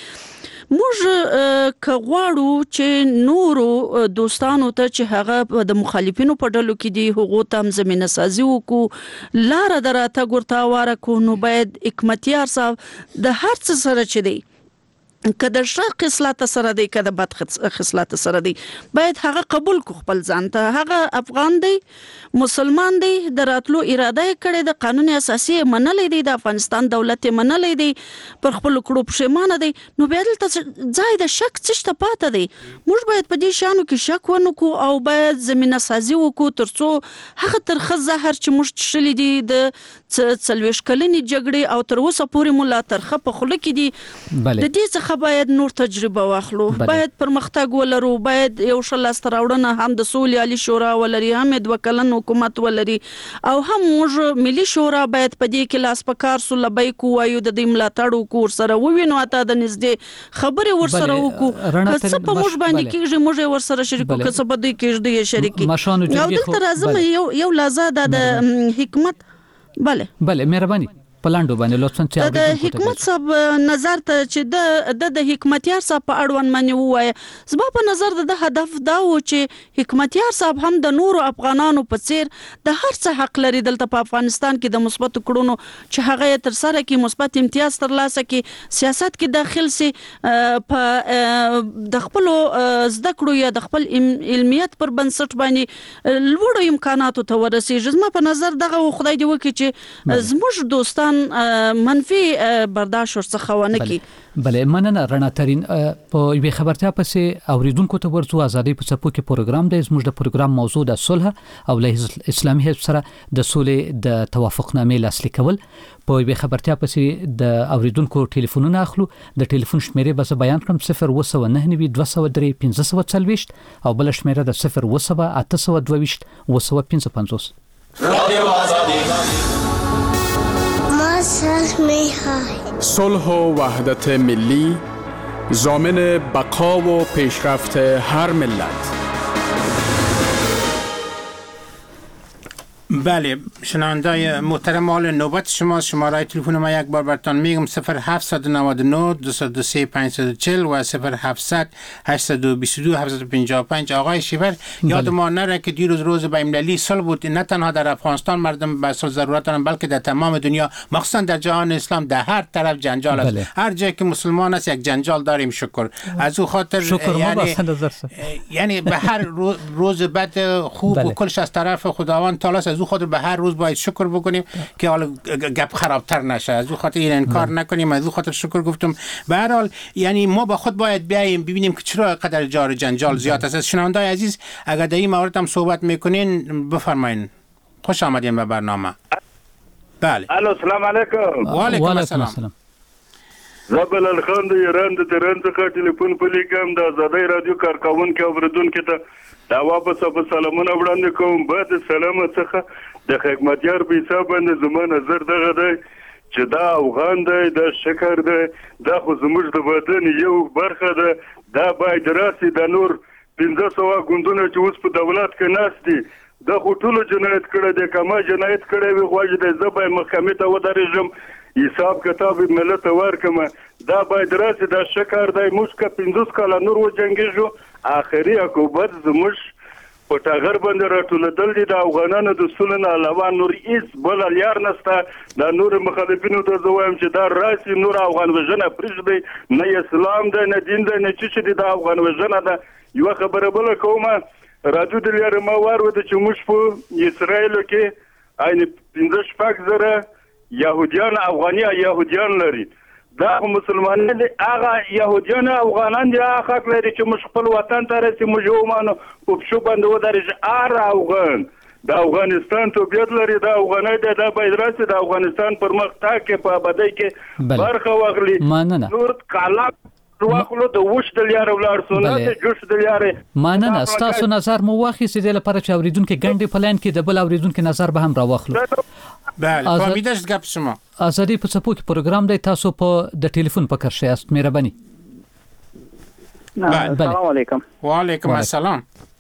N: موږ کغواړو چې نورو دوستانو ته چې هغه د مخالفینو په ډلو کې دي هغه تام زمينه سازي وکړو لار دراته ګورتا واره کو نو باید حکمتیار صاحب د هر څه سره چي دی کده ښه خصلت سره دی کده بد خصلت سره دی باید هغه قبول کو خپل ځان ته هغه افغان دی مسلمان دی د راتلو اراده کړي د قانون اساسي منلې دی د افغانستان دولت منلې دی پر خپل کړو پښیمانه دی نو بیا دلته ځای د شک څه پاته دی. موږ باید په دې شانو کې شک ونکو او باید زمينه سازي وکړو ترڅو هغه ترخه زهر چې موږ شلې دي د څلويش کلنې جګړې او تر اوسه پورې مولا ترخه په خله کې دي د دې څخه باید نور تجربه واخلو باید پرمختګ ولرو باید یو شل استراوړنه هم د سولې علي شورا ولري هم د وکلن حکومت ولري او هم موږ ملي شورا باید په دې کې لاس پکار سو لبای کو وایو د دې ملاتړ کور سره ووینو اته د نږدې خبره ور سره وکړو څه په موږ باندې کېږي موږ ور سره شریکو کسب دې کېږي شریکي او دلته راځم یو یو لازم د حکمت bale
A: bale مهرباني پلاندو باندې لطفاً چې
N: د حکمت صاحب نظر ته چې د د حکمتیار صاحب په اړوند باندې وایي زما په نظر د هدف دا و چې حکمتیار صاحب هم د نورو افغانانو په څیر د هر څه حق لري دلته په افغانستان کې د مثبت کړونو چې هغه تر سره کې مثبت امتیاز ترلاسه کې سیاست کې داخل سي په د خپل زده کړو یا د خپل علمیت پر بنسټ باندې لوړ امکاناتو ته ورسیږي زما په نظر دغه خدای دی وکړي چې زموږ دوستان منفي برداشت ورڅخه ونه کی.
A: بله مننه رڼا ترين په یوه خبرتیا پسې اوریدونکو ته ورڅو ازادي په چپو کې پروګرام دی زموږ د پروګرام موضوع د صلح او له اسلامي حزب سره د صلح د توافقنامې لاسلیک کول په یوه خبرتیا پسې د اوریدونکو ټلیفونونه اخلو د ټلیفون شمیرې به بیان کړم صفر و نه نه دوه صفر درې پنځه صفر څلويشت او بل شمیره د صفر و صفر اته صفر دوه ويشت و صفر پنځه پنځوس. رادیو آزادی
O: صلح و وحدت ملی ضامن بقا و پیشرفت هر ملت.
I: بله شنوندای محترم حال نوبت شما شماره تلفن ما یک بار براتون میگم صفر هفت نه نه دو دو سه پنج چهار صفر و صفر هفت هشت دو دو هفت پنج پنج. آقای شیبر یاد ما نره که دیروز روز بین‌المللی صلح بود نه تنها در افغانستان مردم به صلح ضرورت دارن بلکه در تمام دنیا مخصوصا در جهان اسلام در هر طرف جنجال است. بله. هر جایی که مسلمان است یک جنجال داریم شکر از او خاطر یعنی یعنی به هر روز, روز بعد خوب بله. و کلش از طرف خداوند تعالی از او خاطر به هر روز باید شکر بکنیم که حالا گپ خرابتر نشه از او خاطر این انکار نکنیم از او خاطر شکر گفتم. به هر حال یعنی ما با خود باید بیاییم ببینیم که چرا قدر جار جنجال زیاد است. شنوندای عزیز اگر در این مورد هم صحبت میکنین بفرمایین. خوش آمدین به برنامه. بله
P: الو السلام علیکم.
I: و علیکم السلام.
P: زبل الخان د ایران د تهران څخه ټلیفون پلی کوم د آزادۍ رادیو کارکون کې اوریدونکو ته دا واپس په سلامونه وړاندې کوم بعد سلام څخه د حکمتیار په حساب باندې زما نظر دغه دی چې دا افغان دی دا شکر دی دا خو زموږ د بدن یو برخه ده دا باید راسي د نور پنځه سوه ګوندونه چې اوس په دولت کې ناست دي دا خو ټولو جنایت کړی دی که ما جنایت کړی وي خواږه دی زه باید محکمې ته ودرېږم حساب کتاب ملت ته ورکړم دا باید راسي دا شکر دی موږ که پنځوس کاله نور وجنګېږو آخري عقوبت زموږ په ټغر باندې راټولېدل دي د افغانانو د اصولو نه علاوه نور هېڅ بله لار نشته دا نور مخالفینو ته زه وایم چې دا راسي نور افغان وژنه پرېږدئ نه اسلام دی نه دین دی نه څه چې دی دا افغان وژنه ده یوه خبره بله کومه راجو د لارې ما واورېده چې موږ په اسرائیلو کې عین پنځه شپږ زره یهودیان افغاني یهودیان لري دا خو مسلمانان دي هغه یهودیان افغانان دي هغه حق لري چې موږ خپل وطن ته رسي موږ ومانو په پښو باندې ودرېږي هر افغان د افغانستان توبیت لري دا افغانۍ دی دا باید راسي د افغانستان پر مخ تاکې په ابدۍ کې برخه واخلي نور کالا واخلو د وښ د لارې ولاړ سو نه د جوش د لارې
A: مننه ستاسو نظر مو واخیستې د لپاره چې اوریدونکو ګڼې پلان کې د بل اوریدونکو نظر به هم راوخلو
I: بله فهمیدش گپ شما
A: آزادی په څپو کې پروګرام دی تاسو په د ټلیفون په کرښه یاست مهرباني
Q: سلام علیکم
I: و علیکم السلام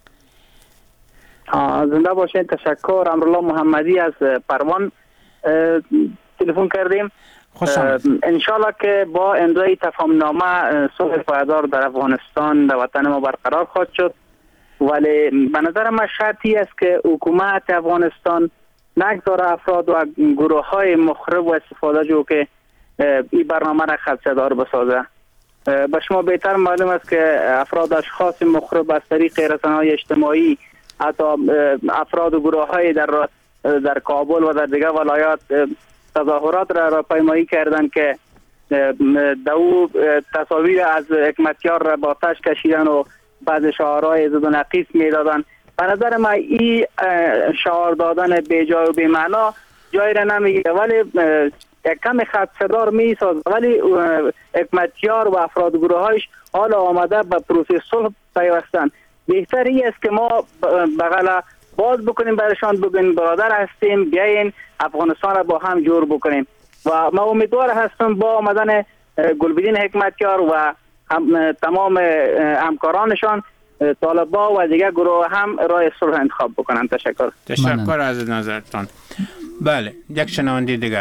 Q: زنده باشین تشکر امرالله محمدی از پروان تلفن کردیم انشالله که با امضای تفاهمنامه صلح پایدار در افغانستان در وطن ما برقرار خواهد شد ولی به نظر من شرطی است که حکومت افغانستان نگذاره افراد و گروه های مخرب و استفاده جو که این برنامه را خدشه‌دار بسازه. به شما بهتر معلوم است که افراد اشخاص مخرب از طریق رسانه‌های اجتماعی حتی افراد و گروه های در در کابل و در دیگر ولایات تظاهرات را راهپیمایی کردند که دو تصاویر از حکمتیار را با آتش کشیدن و بعض شعارهای ضد و نقیص میدادند. به نظر من این شعار دادن بی جای و بی معنا جای را نمیگیره ولی یک کم خدشه‌دار میسازه ولی حکمتیار و افراد گروهایش حالا آمده به پروسه صلح پیوستند. بهتر این است که ما بغل باز بکنیم برشان بگیم برادر هستیم بیاین افغانستان را با هم جور بکنیم و ما امیدوار هستم با آمدن گلبدین حکمتیار و هم تمام همکارانشان طالبا و دیگر گروه هم راه صلح انتخاب بکنن. تشکر.
I: تشکر از نظرتان. بله یک شنونده دیگه.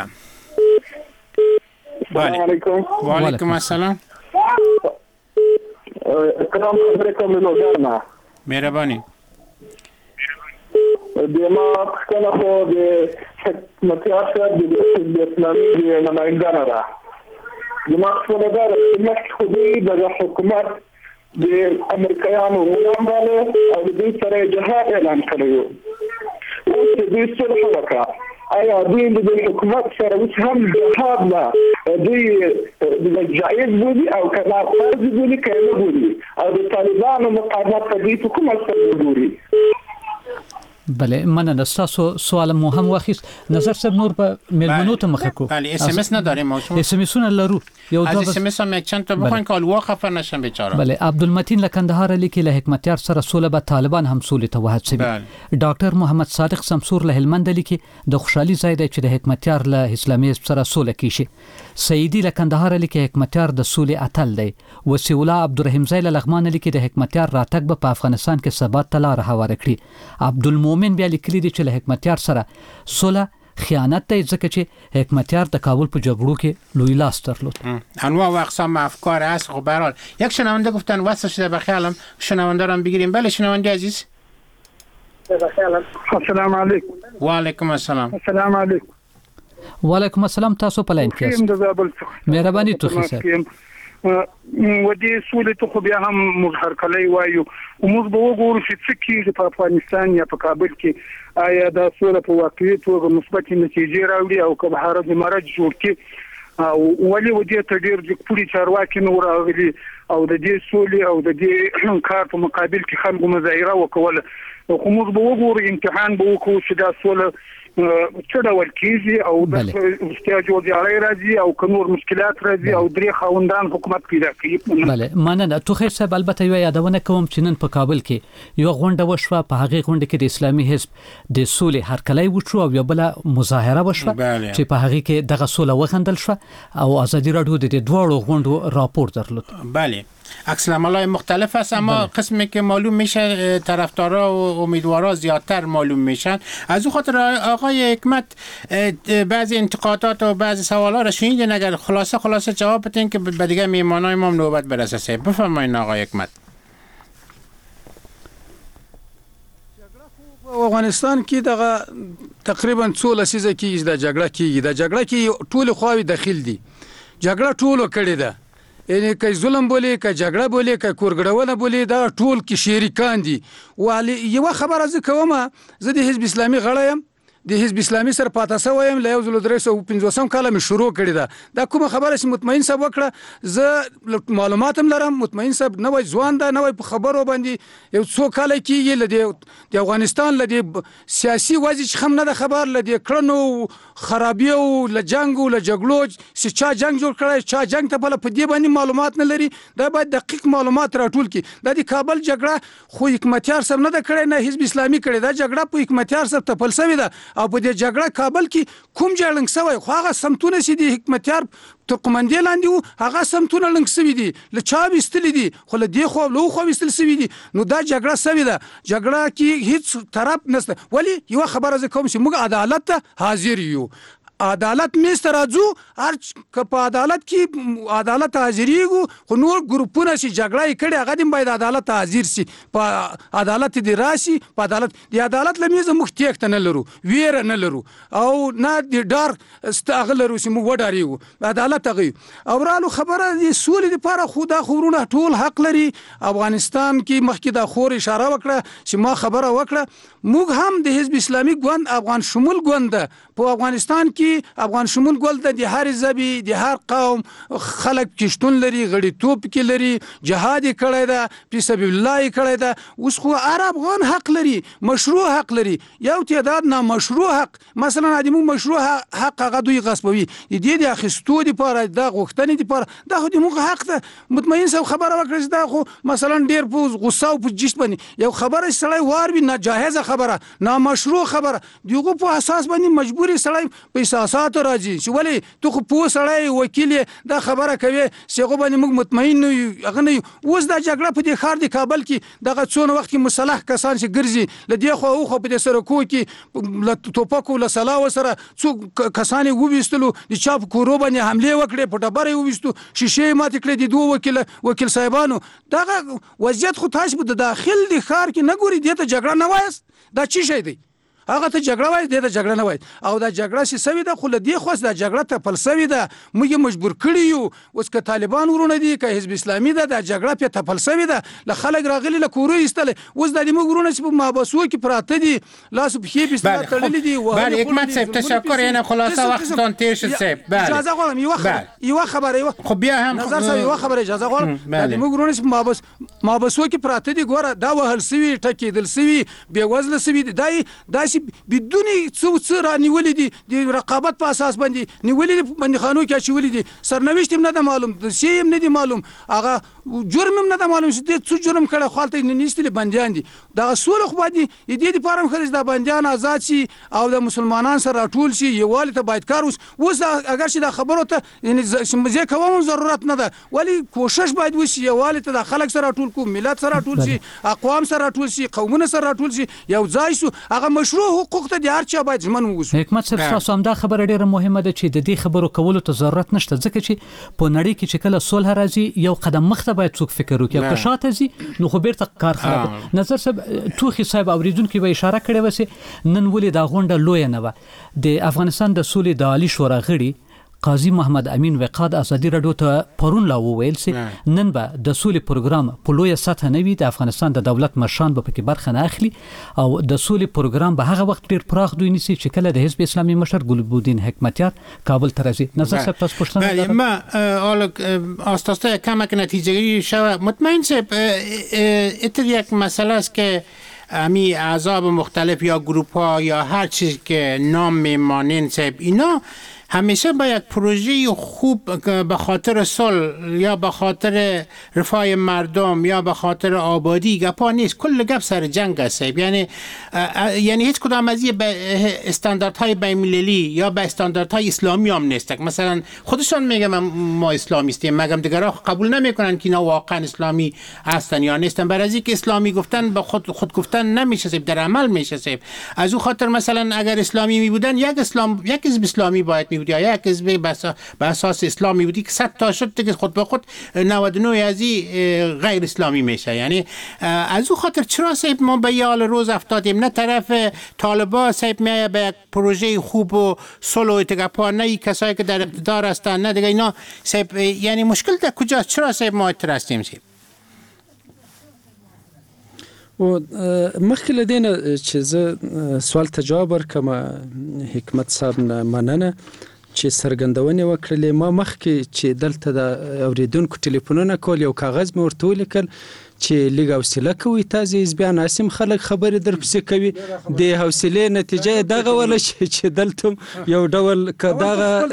R: بله. علیکم.
I: و علیکم السلام.
R: کلام علیکم لوگرنا.
I: مهربانی.
R: دیما کله خو د حکمتیار صاحب د اسلامي د نمائندګانو را دیما خو دا د خودي د حکومت د امریکایانو غلام باندې او د دې سره جهاد اعلان کړی او د دې صلح وکړه آیا دوی د حکومت سره اوس هم جهاد نه دوی د جایز بودي او کله فرض بودي کله بودي او د طالبانو مقاومت په دې حکومت سره بودي.
A: بله مننه ستاسو سوال مو هم واخیست نظر صاحب نور به ملمنو ته مخه کو
I: بله اس ام اس نداریم ما شما
A: اس ام اس لرو
I: یو از اس ام اس هم چند تا بخواین که الوا خفه نشن بیچاره.
A: بله عبدالمتین لکندهار لیکي له حکمتیار سره سوله به طالبان هم سولې ته وهڅوي. ډاکټر محمد صادق سمسور له هلمند لیکي د خوشحالي ځای دی چې د حکمتیار له اسلامي سره سوله کیشي. سیدی لکندهار لیکي حکمتیار د سولې اتل دی. وسی الله عبدالرحیم زای له لغمان لیکي د حکمتیار راتګ به په افغانستان کې ثبات ته لار هواره کړي. عبدالمؤمن بیا لیکلي دی چې له حکمتیار سره سوله خیانت دی ځکه چې حکمتیار د کابل په جګړو کې لوی لاس درلود.
I: انواع و اقسام افکار هست. خب به هر حال یک شنونده گفتن واسه شده به خیالم شنونده رو بگیریم. بله شنونده عزیز.
R: السلام علیکم.
I: و علیکم السلام.
R: السلام علیکم.
A: و علیکم السلام تاسو په لاین کې یاست. مهرباني توخی صاحب.
R: و دې سولې ته خو بیا هم موږ هرکلی وایو او موږ به وګورو چې څه کېږي په افغانستان یا په کابل کې آیا دا سوله په واقعي توګه مثبتې نتیجې راوړي او که به حرج مرج جوړ کړي او ولې و دې ته ډېر جګپوړي چارواکي نه ورغلي او د دې سولې او د دې کار په مقابل کې خلکو مظاهره وکوله خو موږ به وګورو امتحان به وکړو چې دا سوله څه ډول کیږي او د احتیاج وضعي راځي او کنور مشکلات راځي او درې خوندان حکومت پیدا کوي.
A: بله مننه. تو خیر صاحب البته یو یادونه کوم چې نن په کابل کې یو غونډه وشوه، په هغه غونډه کې د اسلامي حزب د سولې هرکلی وشو او یو بل مظاهره وشوه چې په هغه کې دغه سوله وغندل شو او ازادي رادیو د دواړو غونډو راپور درلود.
I: بله عکس العمل‌های مختلف است، اما بله. قسمی که معلوم میشه طرفدارا و امیدوارا زیادتر معلوم میشن. از اون خاطر آقای حکمت بعضی انتقادات و بعضی سوالا را شنیدین، اگر خلاصه خلاصه جواب بدین که به دیگه میهمانای ما نوبت برسه. بفرمایید آقای حکمت.
K: افغانستان کې دغه تقریبا څو لسیزه کېږي د جګړه کېږي د جګړه کې ټول خواوې داخل دي. جګړه ټولو کړې ده، یعنی که ظلم بولی که جګړه بولی که کورګړونه بولی دا ټول کې شریکان دي. ولی یو خبره زه کوم، زه د حزب اسلامي غړی یم، د حزب اسلامي سره پاتې شوی یم، له یو زر درې سوه پنځوسم کال مې شروع کړې ده. دا کومه خبره چې مطمئن صاحب وکړه، زه معلومات هم لرم. مطمئن صاحب نوی ځوان ده، نوی په خبرو باندې یو څو کاله کېږي له د افغانستان له د سیاسي وضع څخه هم نه ده خبر، له د کړنو خرابیو، له جنګو، له جګړو چې چا جنګ جوړ کړی، چا جنګ ته بله په دې باندې معلومات نه لري. دا باید دقیق معلومات راټول کړي. دا د کابل جګړه خو حکمتیار صاحب نه ده کړې، نه حزب اسلامي کړې. دا جګړه په حکمتیار صاحب تپل شوې ده او په دې جګړه کابل کې کوم جړنګ شوی، خو هغه سمتونه چې د حکمتیار تر قومندې لاندې وو هغه سمتونه لنګ شوي دي، له چا ویستلي دي، خو له دې خوا له خوا ویستل شوي دي. نو دا جګړه شوې ده. جګړه کې هیڅ طرف نشته. ولی یو خبره زه کوم چې موږ عدالت ته حاضر یو. عدالت میز ته راځو، هر که په عدالت کې عدالت ته حاضرېږو، خو نور ګروپونه چې جګړه یې کړې هغه دې باید عدالت ته حاضر سي، په عدالت دې راشي. په عدالت د عدالت له میزه موږ تېښته نه لرو، ویره نه لرو او نه د ډار هغه لرو چې موږ وډارېږو. عدالت هغه او رالو خبره د سولې دپاره خو دا خبرونه ټول حق لري. افغانستان کې مخکې دا خور اشاره وکړه چې ما خبره وکړه، موږ هم د حزب اسلامي ګوند افغان شمول ګوند ده په افغانستان کې. افغان شمول ګوند د هر ژبې د هر قوم خلک کې شتون لري، غړیتوب کې لري، جهاد یې کړی ده، فی سبیل الله یې کړی ده. اوس خو هر افغان حق لري، مشروع حق لري. یو تعداد نامشروع حق، مثلا د موږ مشروع حق هغه دوی غصبوي، د دې د اخیستو دپاره د غوښتنې دپاره دا خو د موږ حق ده. مطمئن صاحب خبره وکړه چې دا خو مثلا ډېر په غصه او په جشت باندې یو خبره سړی واروي، ناجایزه خبره، نامشروع خبره، دغه په اساس باندې مجبوري سړی په احساسات راځي چې ولې تو خو پوه سړی وکیل دا خبره کوي چې هغه باندې موږ مطمئن نه یو. هغه نه اوس دا جګړه په دې ښار د کابل کې دغه څونه وخت کې مسلح کسان چې ګرځي له دې خوا او خو په دې سرکو کې له توپکو له سلاو سره څو کسان وویستلو، د چا په کورو باندې حملې وکړې، په ډبره یې وویستو، شیشې یې ماتې کړې د دوه وکیل وکیل صاحبانو. دغه وضعیت خو تاسو په داخل د ښار کې نه ګوري. دې ته جګړه نه وایست، دا چی شی دی؟ هغه ته جګړه وایي، دې ته جګړه نه وایي. او دا جګړه چې سوي ده خو له دې خوا دا جګړه ته فلسفي ده، موږ مجبور کړي یو. اوس که طالبان ورونه دي که حزب اسلامي ده، دا جګړه په تفلسفي ده. له خلک راغلي له کورو ایستل، اوس د دې موږ ورونه چې په محبسو کې پراته دي، لاس په خې په ستاره تړلې دي.
I: بله حکمت صاحب تشکر. یعنی خلاصه وقتتون تیر شد صاحب. بله
K: اجازه غواړم یو خبره یو خبره یو
I: خب بیا هم
K: نظر صاحب یو خبره اجازه غواړم. د موږ ورونه چې محبس محبسو کې پراته دي، ګوره دا وهل سوي، ټکېدل سوي، بې وزله سوي دي. دا داسې بدون څو څه رانیولې دي، د رقابت په اساس باندې نیولې دي، بندیخانو کې اچولې دي. سرنوشت هم نه ده معلوم، سی هم نه دي معلوم، هغه جرم هم نه ده معلوم چې دې څه جرم کړی، خو هلته نیستلې بندیان دي. دغه سوله خو باید د دې دپاره هم ښه دا بندیان آزاد شي او د مسلمانان سره راټول شي، یووالي ته باید کار وشي. اوس اگر چې دا خبرو ته زه کوم ضرورت نه ده، ولی کوشش باید وشي یووالي ته د خلک سره راټول کړو، ملت سره راټول شي، اقوام سره راټول شي، قومونه سره راټول شي، یو ځای شو. هغه مشروع حقوق ته هرچا باید ژمن ووسو.
A: حکمت صاحب تاسو هم دا خبره ډیره مهمه ده چې د دې خبرو کولو ته ضرورت نشته، ځکه چې په نړۍ کې چې کله صلح راځي یو قدم مخته باید څوک فکر وکړي، او که شاته ځي نو خو بیرته کار خراب. نظر صاحب توخي صاحب اوریدونکو به اشاره کړې و چې نن ولې دا غونډه لوی نه و. د افغانستان د سولې د عالی شورا غړي قاضي محمد امین وقاد ازادي رادیو ته پرون لا وویل چې نن به د سولې پروګرام په لویه سطح نه وي، د افغانستان د دولت مشران به پکې برخه نه اخلي او د سولې پروګرام به هغه وخت ډیر پراخ دوی نیسي چې کله د حزب اسلامي مشر ګلبودین حکمتیار کابل ته راځي. نظر صاحب تاسو پوښتنه
I: بله ما حالا آستاسته کمک نتیجه‌گیری شود. مطمئن صاحب اتر یک مسئله است که امی اعضاب مختلف یا گروپ ها یا هر چیز که نام میمانین صاحب اینا همیشه با یک پروژه خوب به خاطر صلح یا به خاطر رفاه مردم یا به خاطر آبادی گپا نیست، کل گپ سر جنگ است. یعنی یعنی هیچ کدام از این استانداردهای بین‌المللی یا به استانداردهای اسلامی هم نیست. مثلا خودشون میگن ما اسلامیستیم، مگم دیگرها قبول نمیکنن که اینا واقعا اسلامی هستن یا نیستن. برای اینکه اسلامی گفتن به خود خود گفتن نمیشه، در عمل میشه. از اون خاطر مثلا اگر اسلامی می بودن یک اسلام یک حزب اسلامی باید می بود یا یک حزب به اساس اسلامی بودی که صد تا شد دیگه خود به خود نود و نه از غیر اسلامی میشه. یعنی از اون خاطر چرا صاحب ما به یال روز افتادیم؟ نه طرف طالبان صاحب میایه به یک پروژه خوب و صلح و اتفاق، نه کسایی که در اقتدار هستن، نه دیگه اینا صاحب. یعنی مشکل در کجاست؟ چرا صاحب ما اعتراضیم صاحب؟
M: و مخکې له دې نه چې زه سوال ته جواب ورکړم، حکمت صاحب نه مننه چې څرګندونې وکړلې. ما مخکې چې دلته د اوریدونکو ټلیفونونه کول یو کاغذ مې ورته ولیکل چې لږ حوصله کوئ، تاسې حزبیان ناسم خلک خبرې در پسې کوي. د حوصلې نتیجه دغه وله چې دلته یو ډول که دغه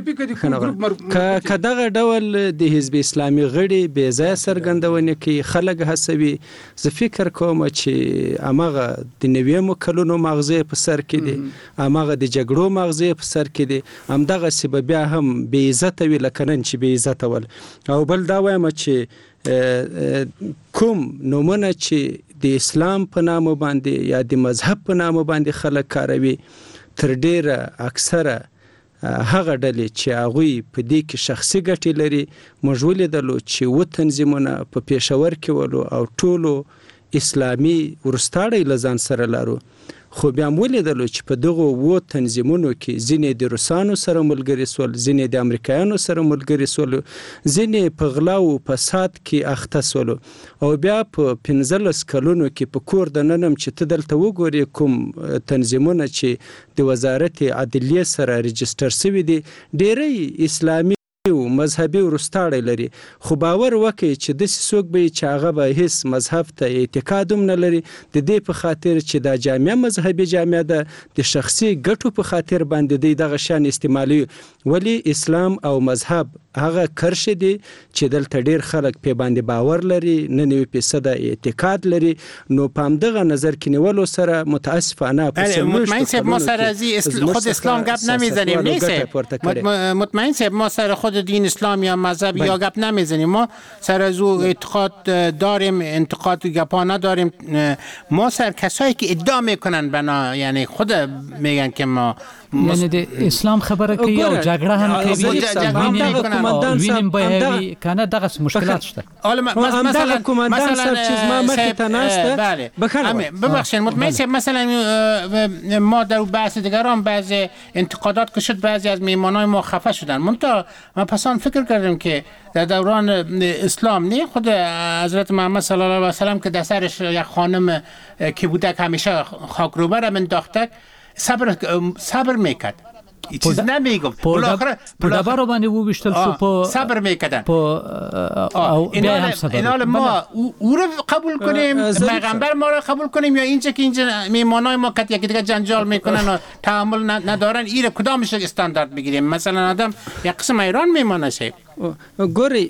M: که دغه ډول د حزب اسلامي غړي بې ځایه څرګندونې کوي، خلک هڅوي. زه فکر کوم چې هماغه د نویمو کلونو ماغزه په سر کې دي، هماغه د جګړو ماغزه په سر کې دي، همدغسې به بیا هم بې عزته وي لکه نن چې بې عزته ول. او بل دا وایم چې کوم نومونه چې د اسلام په نامه باندې یا د مذهب په نامه باندې خلک کاروي، تر ډیره اکثره هغه ډلې چې هغوی په دې کې شخصي ګټې لري. موږ ولیدلو چې و تنظیمونه په پېښور کې ولو او ټولو اسلامي وروستاړی له ځان سره لرو، خو بیا هم ولیدلو چې په دغو و تنظیمونو کې ځینې د روسانو سره ملګري سول، ځینې د امریکایانو سره ملګري سول، ځینې په غلا او فساد کې اخته سول. او بیا په پنځلس کلونو کې په کور د ننم چې ته دلته وګورې کوم تنظیمونه چې د وزارت عدلیه سره رجستر شوي دي، ډېری اسلامي او مذهبي وروستاړی لري. خو باور وکړئ چې داسې څوک به چې هغه به هیڅ مذهب ته اعتقاد هم نه لري، د دې په خاطر چې دا جامعه مذهبي جامعه ده، د شخصي ګټو په خاطر باندې دی دغه شان استعمالوي. ولی اسلام او مذهب هغه کرښې دي چې دلته ډېر خلک پې باندې باور لري، نه نوي فیصده اعتقاد لري. نو په همدغه نظر کې نیولو سره متاسفانه
I: مطمئن صاحب ما سر از خود اسلام گپ نمیزنیم. نیست مطمئن صاحب ما سر خود دین اسلام یا مذهب یا گپ نمیزنیم، ما سر از او اعتقاد داریم، انتقاد گپا نداریم. ما سر کسایی که ادعا میکنن بنا یعنی خود میگن که ما
A: یعنی د اسلام خبره کوي او جګړه هم کوي، وینم به کنه دغه مشکلات شته.
I: مثلا مثلا چیز ما مخ ته نشته ببخشید مطمئن صاحب، مثلا ما در بحث دیگران بعضی انتقادات که شد، بعضی از میهمانای ما خفه شدن. منتها ما پسان فکر کردیم که در دوران اسلام نه خود حضرت محمد صلی الله علیه و سلم که در سرش یک خانم که بودک همیشه خاک رو برم انداخته، صبر صبر میکرد، چیز نمیگفت. بالاخره
A: بالاخره باندې وبشتل شو په
I: صبر میکردن.
A: او
I: اینا ما او رو قبول کنیم، پیغمبر ما رو قبول کنیم، یا اینجا که اینجا میهمانای ما که یکی دیگه جنجال میکنن و تحمل ندارن، این کدامش استاندارد بگیریم؟ مثلا آدم یک قسم ایران میمانه شه.
M: ګوري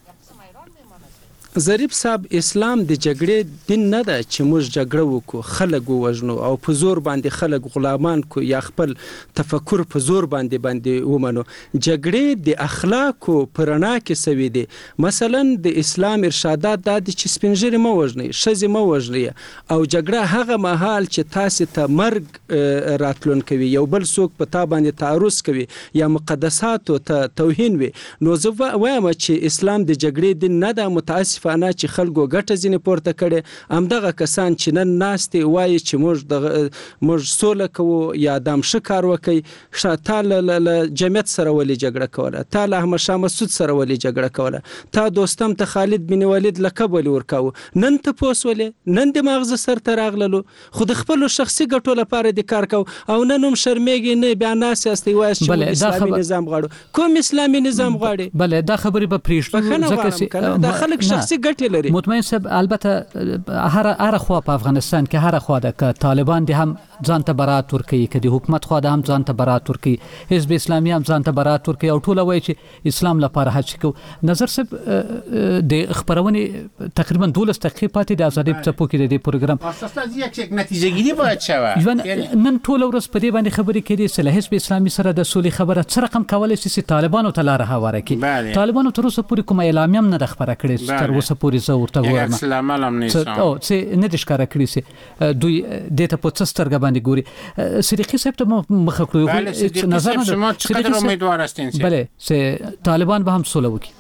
M: ظریف صاحب، اسلام د جګړې دین نه ده چې موږ جګړه وکړو، خلک ووژنو او په زور باندې خلک غلامان کو یا خپل تفکر په زور باندې باندې ومنو. جګړې د اخلاقو په رڼا کې سوي دي. مثلا د اسلام ارشادات دا دي چې سپین ږیري مه وژنئ، ښځې مه وژنئ، او جګړه هغه مهال چې تاسې ته مرګ راتلون کوي، یو بل څوک په تا باندې تعرض کوي یا مقدساتو ته توهین وي. نو زه وایم چې اسلام د جګړې دین نه ده. متاسف فانا چې خلکو ګټه ځینې پورته کړي، همدغه کسان چې نن ناستې وایي چې موږ د موږ سوله کوو یا دام ښه کار وکړي، تا له جمعیت سره ولې جګړه کوله؟ تا له احمدشاه مسعود سره ولې جګړه کوله؟ تا دوستم ته خالد بن ولید لقب ولې ورکاوه؟ نن تپوس ولې؟ نن د ماغزه سر ته راغللو، خو د خپلو شخصي ګټو لپاره د کار کو او نن هم شرمېږي نه بیا ناست یاستئ وایاست چې اسلامي نظام غواړو. کوم اسلامي نظام غواړي؟
A: بله دا خبرې به پرېږدو،
M: ځکه چې دا خلک شخصي څه ګټې لري.
A: مطمئن صاحب البته هر هر خوا په افغانستان کې هر خوا د طالبان دي هم ځان ته برات ورکوي، کدي حکومت خوا د هم ځان ته برات ورکوي، حزب اسلامي هم ځان ته برات ورکوي او ټول وایي چې اسلام لپاره هڅه کوي. نظر صاحب د خبرونه تقریبا دولس دقیقې پاتې د ازادي په څپو کې د پروګرام
I: اساسا یک یک نتیجه گیری باید شوه.
A: نن ټول ورځ په دې باندې خبرې کړي چې حزب اسلامي سره د سولې خبره څه رقم کولای شي چې طالبانو ته لار هواره کړي. طالبانو تر اوسه پورې کومه اعلامیه هم نه خبره کړې، تر اوسه پورې زه ورته وایم
I: اسلام علم نه
A: او چې نه د ښکارا کړی چې دوی د ته په څسترګ باندې ګوري. صدیقی صاحب ته مخ کړو
I: نظر شما چقدر امیدوار هستین؟
A: بله چې طالبان به هم صلح وکړي.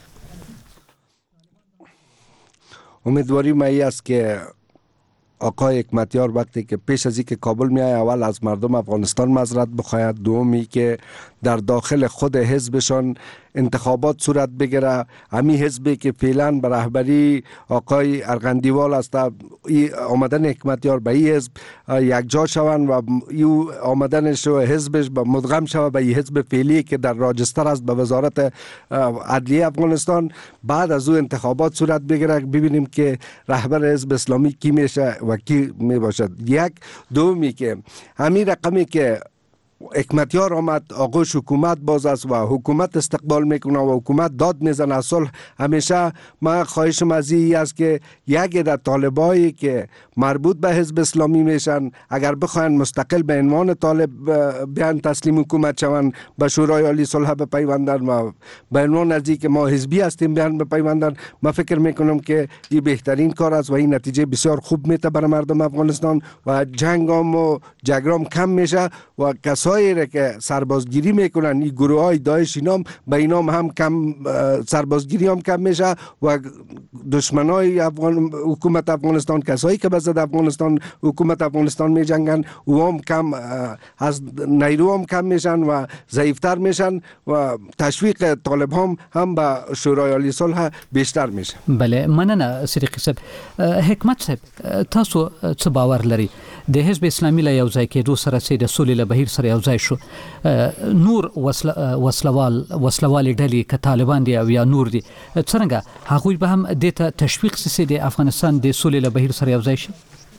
J: امیدواری ما ای است که آقای حکمتیار وقتی که پیش از اینکه کابل میای اول از مردم افغانستان معذرت بخواید، دومی که در داخل خود حزبشان انتخابات صورت بگیره. همین حزبی که فعلا به رهبری آقای ارغندیوال است آمدن حکمتیار به این حزب یکجا شوند و این آمدنش و حزبش به مدغم شود به این حزب فعلی که در راجستر است به وزارت عدلیه افغانستان. بعد از او انتخابات صورت بگیره ببینیم که رهبر حزب اسلامی کی میشه و کی می باشد. یک دومی که همین رقمی که حکمتیار آمد آغوش حکومت باز است و حکومت استقبال میکنه و حکومت داد میزنه صلح. همیشه ما خواهشم از این است که یک در طالبایی که مربوط به حزب اسلامی میشن اگر بخواین مستقل به عنوان طالب بیان تسلیم حکومت شوند به شورای عالی صلح بپیوندن و به عنوان از که ما حزبی هستیم بیان بپیوندن، ما فکر میکنم که این بهترین کار است و این نتیجه بسیار خوب میته برای مردم افغانستان و جنگام و جگرام کم میشه و کسایی که سربازگیری میکنن این گروه های داعش اینام به اینام هم کم سربازگیری هم کم میشه و دشمنای افغان حکومت افغانستان کسایی که بزد افغانستان حکومت افغانستان میجنگن و هم کم از نیرو هم کم میشن و ضعیفتر میشن و تشویق طالب هم هم به شورای عالی صلح بیشتر میشه.
A: بله مننه صدیقی صاحب. حکمت صاحب تاسو څه باور لري د حزب اسلامي له یو ځای کېدو سره چې د سولې له بهیر سره یو ځای شو نور وسلوال وسلوال ډلې ک طالبان دي او یا نور دي څنګه هغوی به هم د ته تشویق سي د افغانستان د سولې له بهیر سره یو ځای شي؟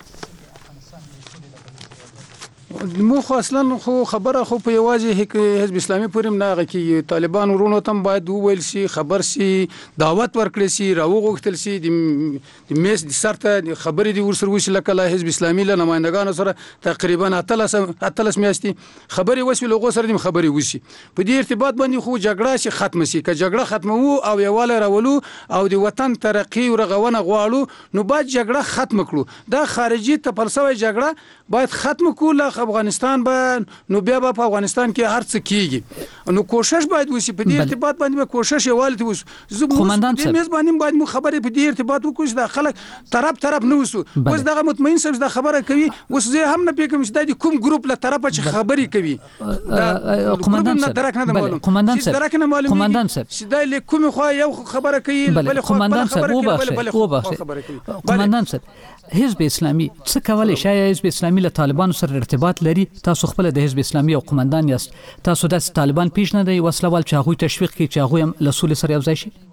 K: مو خو اصلا خو خبره خو په یوازې حزب اسلامي پورې نه غږی طالبان ورونو تم باید وویل شي خبر شي دعوت ورکړي شي راوغښتل شي د میس د سرته خبرې دی ورسره وشي لکه له حزب اسلامي له نمائندګانو سره تقریبا اتلس اتلس میاشتې خبرې وشي لغو سره د خبرې وشي په دې ارتباط باندې خو جګړه شي ختم شي که جګړه ختمو او یواله راولو او د وطن ترقی او رغونه غواړو نو باید جګړه ختم کړو. دا خارجي تپلسوي جګړه باید ختم کړو. افغانستان به نو بیا په افغانستان کې هر څه کیږي نو کوشش باید وشي په دې ارتباط باندې کوشش یوالته وشي. زه د میزبانیم باید مو خبرې په دې ارتباط وکړو چې د خلک طرف طرف نه وسو. اوس دغه مطمئن صاحب د خبره کوي اوس زه هم نه پیګم چې د کوم ګروپ له طرفه چې خبرې کوي
A: قومندان صاحب درک نه معلوم قومندان صاحب درک نه معلوم قومندان صاحب
K: چې د لیکوم خو یو خبره کوي
A: بل قومندان صاحب وبخښه وبخښه قومندان صاحب حزب اسلامي څه کولای شي؟ حزب اسلامي له طالبانو سره ارتباط لري؟ تاسو خپل د حزب اسلامي او قومندان یاست، تاسو د طالبان پیش نه دی وسلوال چې هغه تشویق کوي چې هغه هم له سولې سره یو ځای شي؟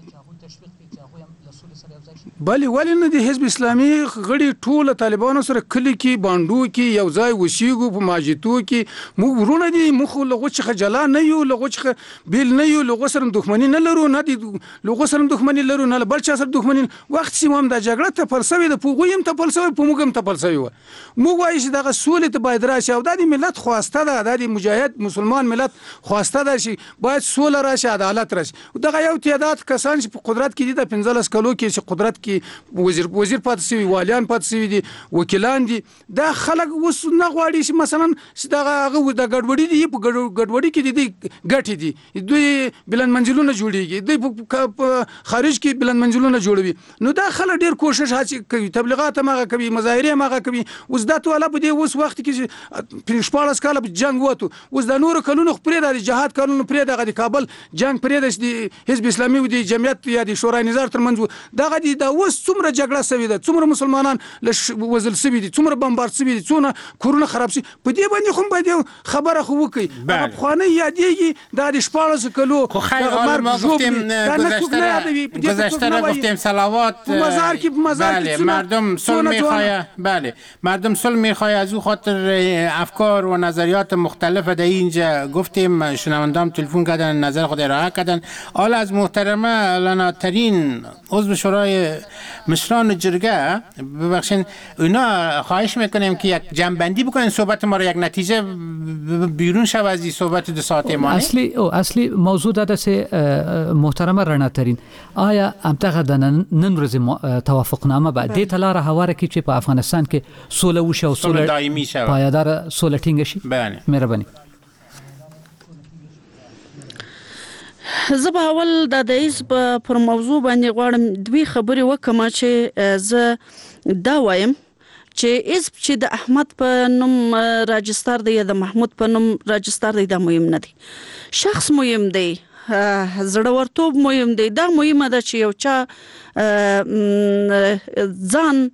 K: بلی ولی نه د حزب اسلامي غړي ټول طالبانو سره کلی کې باندو کې یو ځای وشيګو په ماجتو کې مو ورونه دي مخ لغو چې خجلا نه یو لغو چې بیل نه یو لغو سره دښمنی نه لرو نه دي لغو سره دښمنی لرو نه بل چا سره دښمنی وخت سیمم د جګړه ته فلسفي د پوغویم ته فلسفي په موږم ته فلسفي و مو وایي چې دغه سولې ته باید راشي او د ملت خواسته ده د مجاهد مسلمان ملت خواسته ده چې باید سوله راشي عدالت راشي. دغه یو تعداد کسان چې په قدرت کې دي د پنځلس کلو کې چې قدرت کې وزیر وزیر پاتې شوی والیان پاتې شوی دي وکیلان دي دا خلک اوس نه غواړي چې مثلا دغه هغه د ګډوډي دي په ګډوډي کې دي ګټي دي دوی بلند منزلونه جوړيږي دوی په خارج کې بلند منزلونه جوړوي نو دا خلک ډیر کوشش هڅه کوي تبلیغات ماغه کوي مظاهره ماغه کوي اوس دا ټول په دې اوس وخت کې په شپږ کال په جنگ وته اوس د نور کلونو خپرې د جهاد کلونو پرې دغه د کابل جنگ پرې د حزب اسلامي او د جمعیت یا د شورای نظار ترمنځ دغه د اوس څومره جګړه سوي ده، څومره مسلمانان وزل سوي دي، څومره بمبار سوي دي، څونه کورونه خراب سوي، په دې باندې خو باید خبره خو وکړي. هغه پخواني یادېږي دا د شپاړس کلو
I: ما گفتیم گذشته را گفتیم صلوات بله مردم صلح میخواه بله مردم صلح میخواه از او خاطر افکار و نظریات مختلف در اینجا گفتیم. شنوندام تلفن کردن نظر خود ارائه کردن. حالا از محترمه لناترین عضو شورای مشران جرگه ببخشین اونا خواهش میکنیم که یک جنبندی بکنین صحبت ما را، یک نتیجه بیرون شود از این صحبت دو ساعته ما.
A: اصلی او اصلی موضوع ده سه محترمه رڼاترین آیا امتغه د نن ورځې توافقنامه به د تلاره هواره کې چې په افغانستان کې سوله وشي او سوله
I: دایمي شي،
A: پایدار سوله ټینګ شي؟
I: بله
A: مهرباني.
N: زه به اول د دایز پر موضوع باندې غواړم دوی خبرې وکم چې زه دا وایم چې حزب چې د احمد په نوم راجستر دی یا د محمود په نوم راجستر دی دا مهم نه دی، شخص مهم دی، زړورتوب مهم دی. دا مهمه ده چې یو چا ځان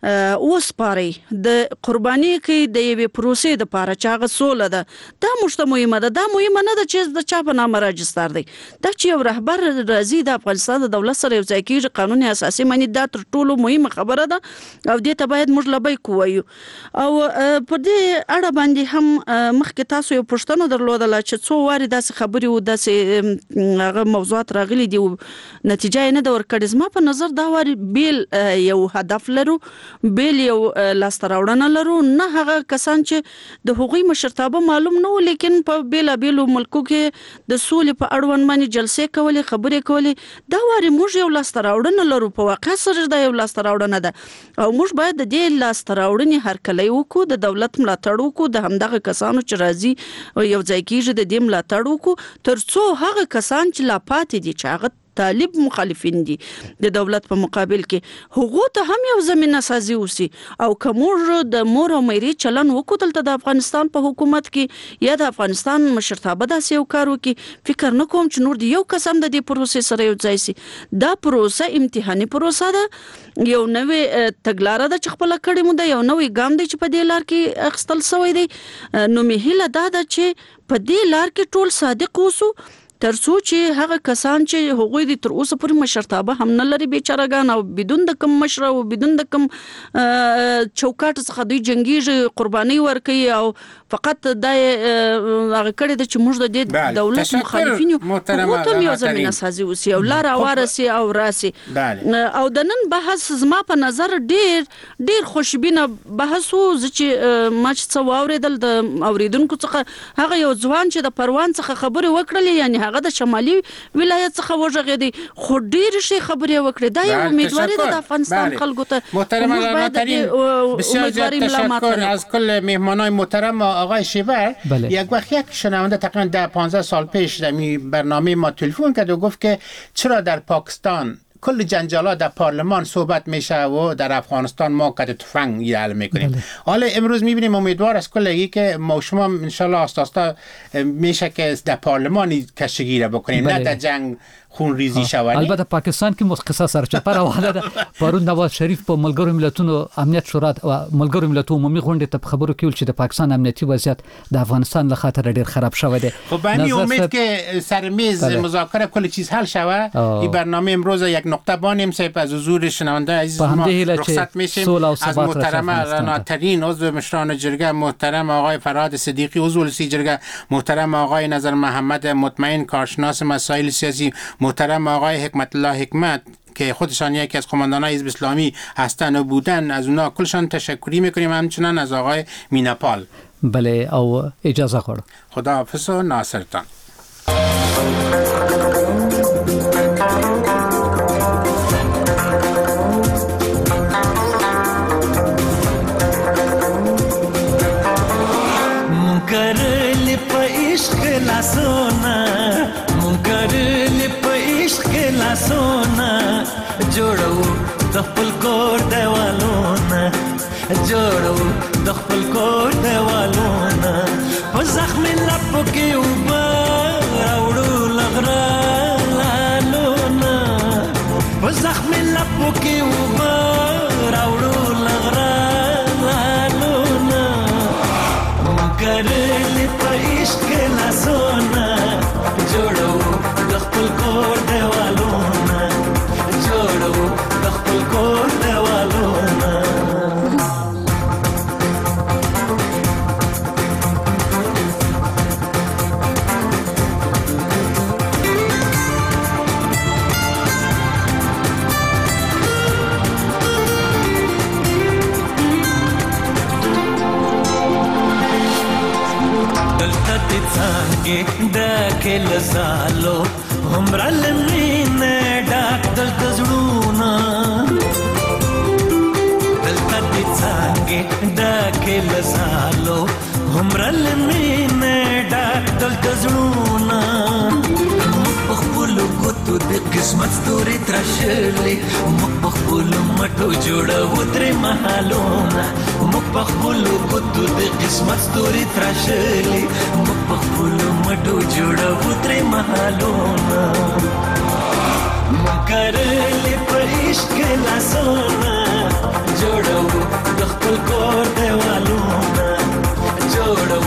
N: وسپاري د قرباني کوي د یوې پروسې د پاره چې هغه سوله ده. دا موږ ته مهمه ده. دا مهمه نه ده چې د چا په نامه راجستر دی. دا چې یو رهبر راځي د افغانستان د دولت سره یو ځای کېږي، قانون اساسي معنی دا تر ټولو مهمه خبره ده او دې ته باید موږ لبیک ووایو. او په دې اړه باندې هم مخکې تاسو یو پوښتنه درلودله چې څو وارې داسې خبرې و داسې هغه موضوعات راغلي دي او نتیجه یې نه ده ورکړې. زما په نظر دا وارې بیل یو هدف لرو، بیل یو لاسته راوړنه لرو. نه هغه کسان چې د هغوی مشرتابه معلوم نه و لیکن په بیلابیلو ملکو کې د سولې په اړوند باندې جلسې کولې، خبرې کولې. دا وارې موږ یو لاسته راوړنه لرو، په واقع سره دا یو لاسته راوړنه ده او موږ باید د دې لاسته راوړنې هرکلی وکړو، د دولت ملاتړ وکړو، د همدغه کسانو چې راځي یو ځای کېږي د دې ملاتړ وکړو تر څو هغه کسان چې لا پاتې دي چې هغه طالب مخالفین دي د دولت په مقابل کې هغه ته هم یو زمينه سازي وسی. او کومور د مور او مېری چلن وکړل ته د افغانستان په حکومت کې یا د افغانستان مشرتابه داسې یو کار وکي، فکر نه کوم چې نور دی یو قسم د دې پروسې سره یو ځای سي. دا پروسه امتحاني پروسه ده، یو نوې تګلارې ده چې خپل کړي مو ده، یو نوې ګام دی چې په دې لار کې اخستل شوی دی. نو مهله دا ده چې په دې لار کې ټول صادق اوسو تر څو چې هغه کسان چې هغوی د تر اوسه پورې مشرتابه هم نه لري بیچارهګان او بدون د کم مشر او بدون د کم چوکاټ څخه دوی جنگیږي، قرباني ورکوي او فقط دا هغه کړي ده چې موږ د دې دولت مخالفین یو هغو ته یو زمینه سازي وسي او لار هواره سي او راسي. او د نن بحث زما په نظر ډیر ډیر خوشبینه بحث و. زه چې ما چې څه واورېدل د اوریدونکو څخه هغه یو ځوان چې د پروان څخه خبرې وکړلې، یعنی هغه د شمالي ولایت څخه وژغېدی خو ډېر شي خبرې وکړې. دا یو امیدواري ده د افغانستان خلکو ته.
I: محترم لناترین بسیار زیاد تشکر از کل مهمانای محترم آقای شیبر. یک وقت یک شنونده تقریبا ده پانزده سال پیش در برنامه ما تلفن کرد و گفت که چرا در پاکستان کل جنجالات در پارلمان صحبت میشه و در افغانستان ما کد تفنگ حل میکنیم. حالا امروز میبینیم امیدوار است کلگی که ما شما انشالله آستاستا میشه که در پارلمانی کشگی را بکنیم، نه در جنگ خون ریزی شوانی.
A: البته پاکستان کې مختصه سرچپه روانه ده. پرون نواز شریف په ملګرو ملتونو امنیت شورا او ملګرو ملتونو عمومي غونډه ته خبرو کول چې د پاکستان امنیتي وضعیت د افغانستان له خاطر ډیر خراب شوی دی.
I: خب به همین امید که سر میز مذاکره کل چیز حل شود. این برنامه امروز یک نقطه بانیم سپس از حضور شنونده عزیز ما رخصت میشیم. از محترم لناترین عضو مشران جرگه، محترم آقای فرهاد صدیقی عضو لسی جرگه، محترم آقای نظر محمد مطمئن کارشناس مسائل سیاسی، محترم آقای حکمت الله حکمت که خودشان یکی از قماندانان حزب اسلامی هستند و بودن، از اونا کلشان تشکری میکنیم. همچنان از آقای میناپال.
A: بله او اجازه خور.
I: خداحافظ و ناصرتان.
S: منکرل په عشق لاسونه منکرل په عشق لاسونه جوړو د خپل کور دیوالونه جوړو د خپل کور دیوالونه په زخم لپو کې وبا راوړو لغرا لالونه په زخم لپو کې وبا راوړو لغرالونه مونږ په عشق لاسونه جوړو د خپل کور دیوالونه جوړو د خپل کور دیوالونه څنګه د کله زالو همرا لمینه ډاک دل تزړونه دلته دې څنګه د کله زالو همرا لمینه ډاک دل تزړونه په خپل ګوتو د قسمت ستوري ترشلې مخ په خپل مټو جوړو درې محلونه مخ په خپل ګوتو د قسمت ستوري ترشلې مخ په خپل مټو جوړو درې محلونه مکرلې په عشق لاسونه جوړو د خپل کور دیوالونه جوړو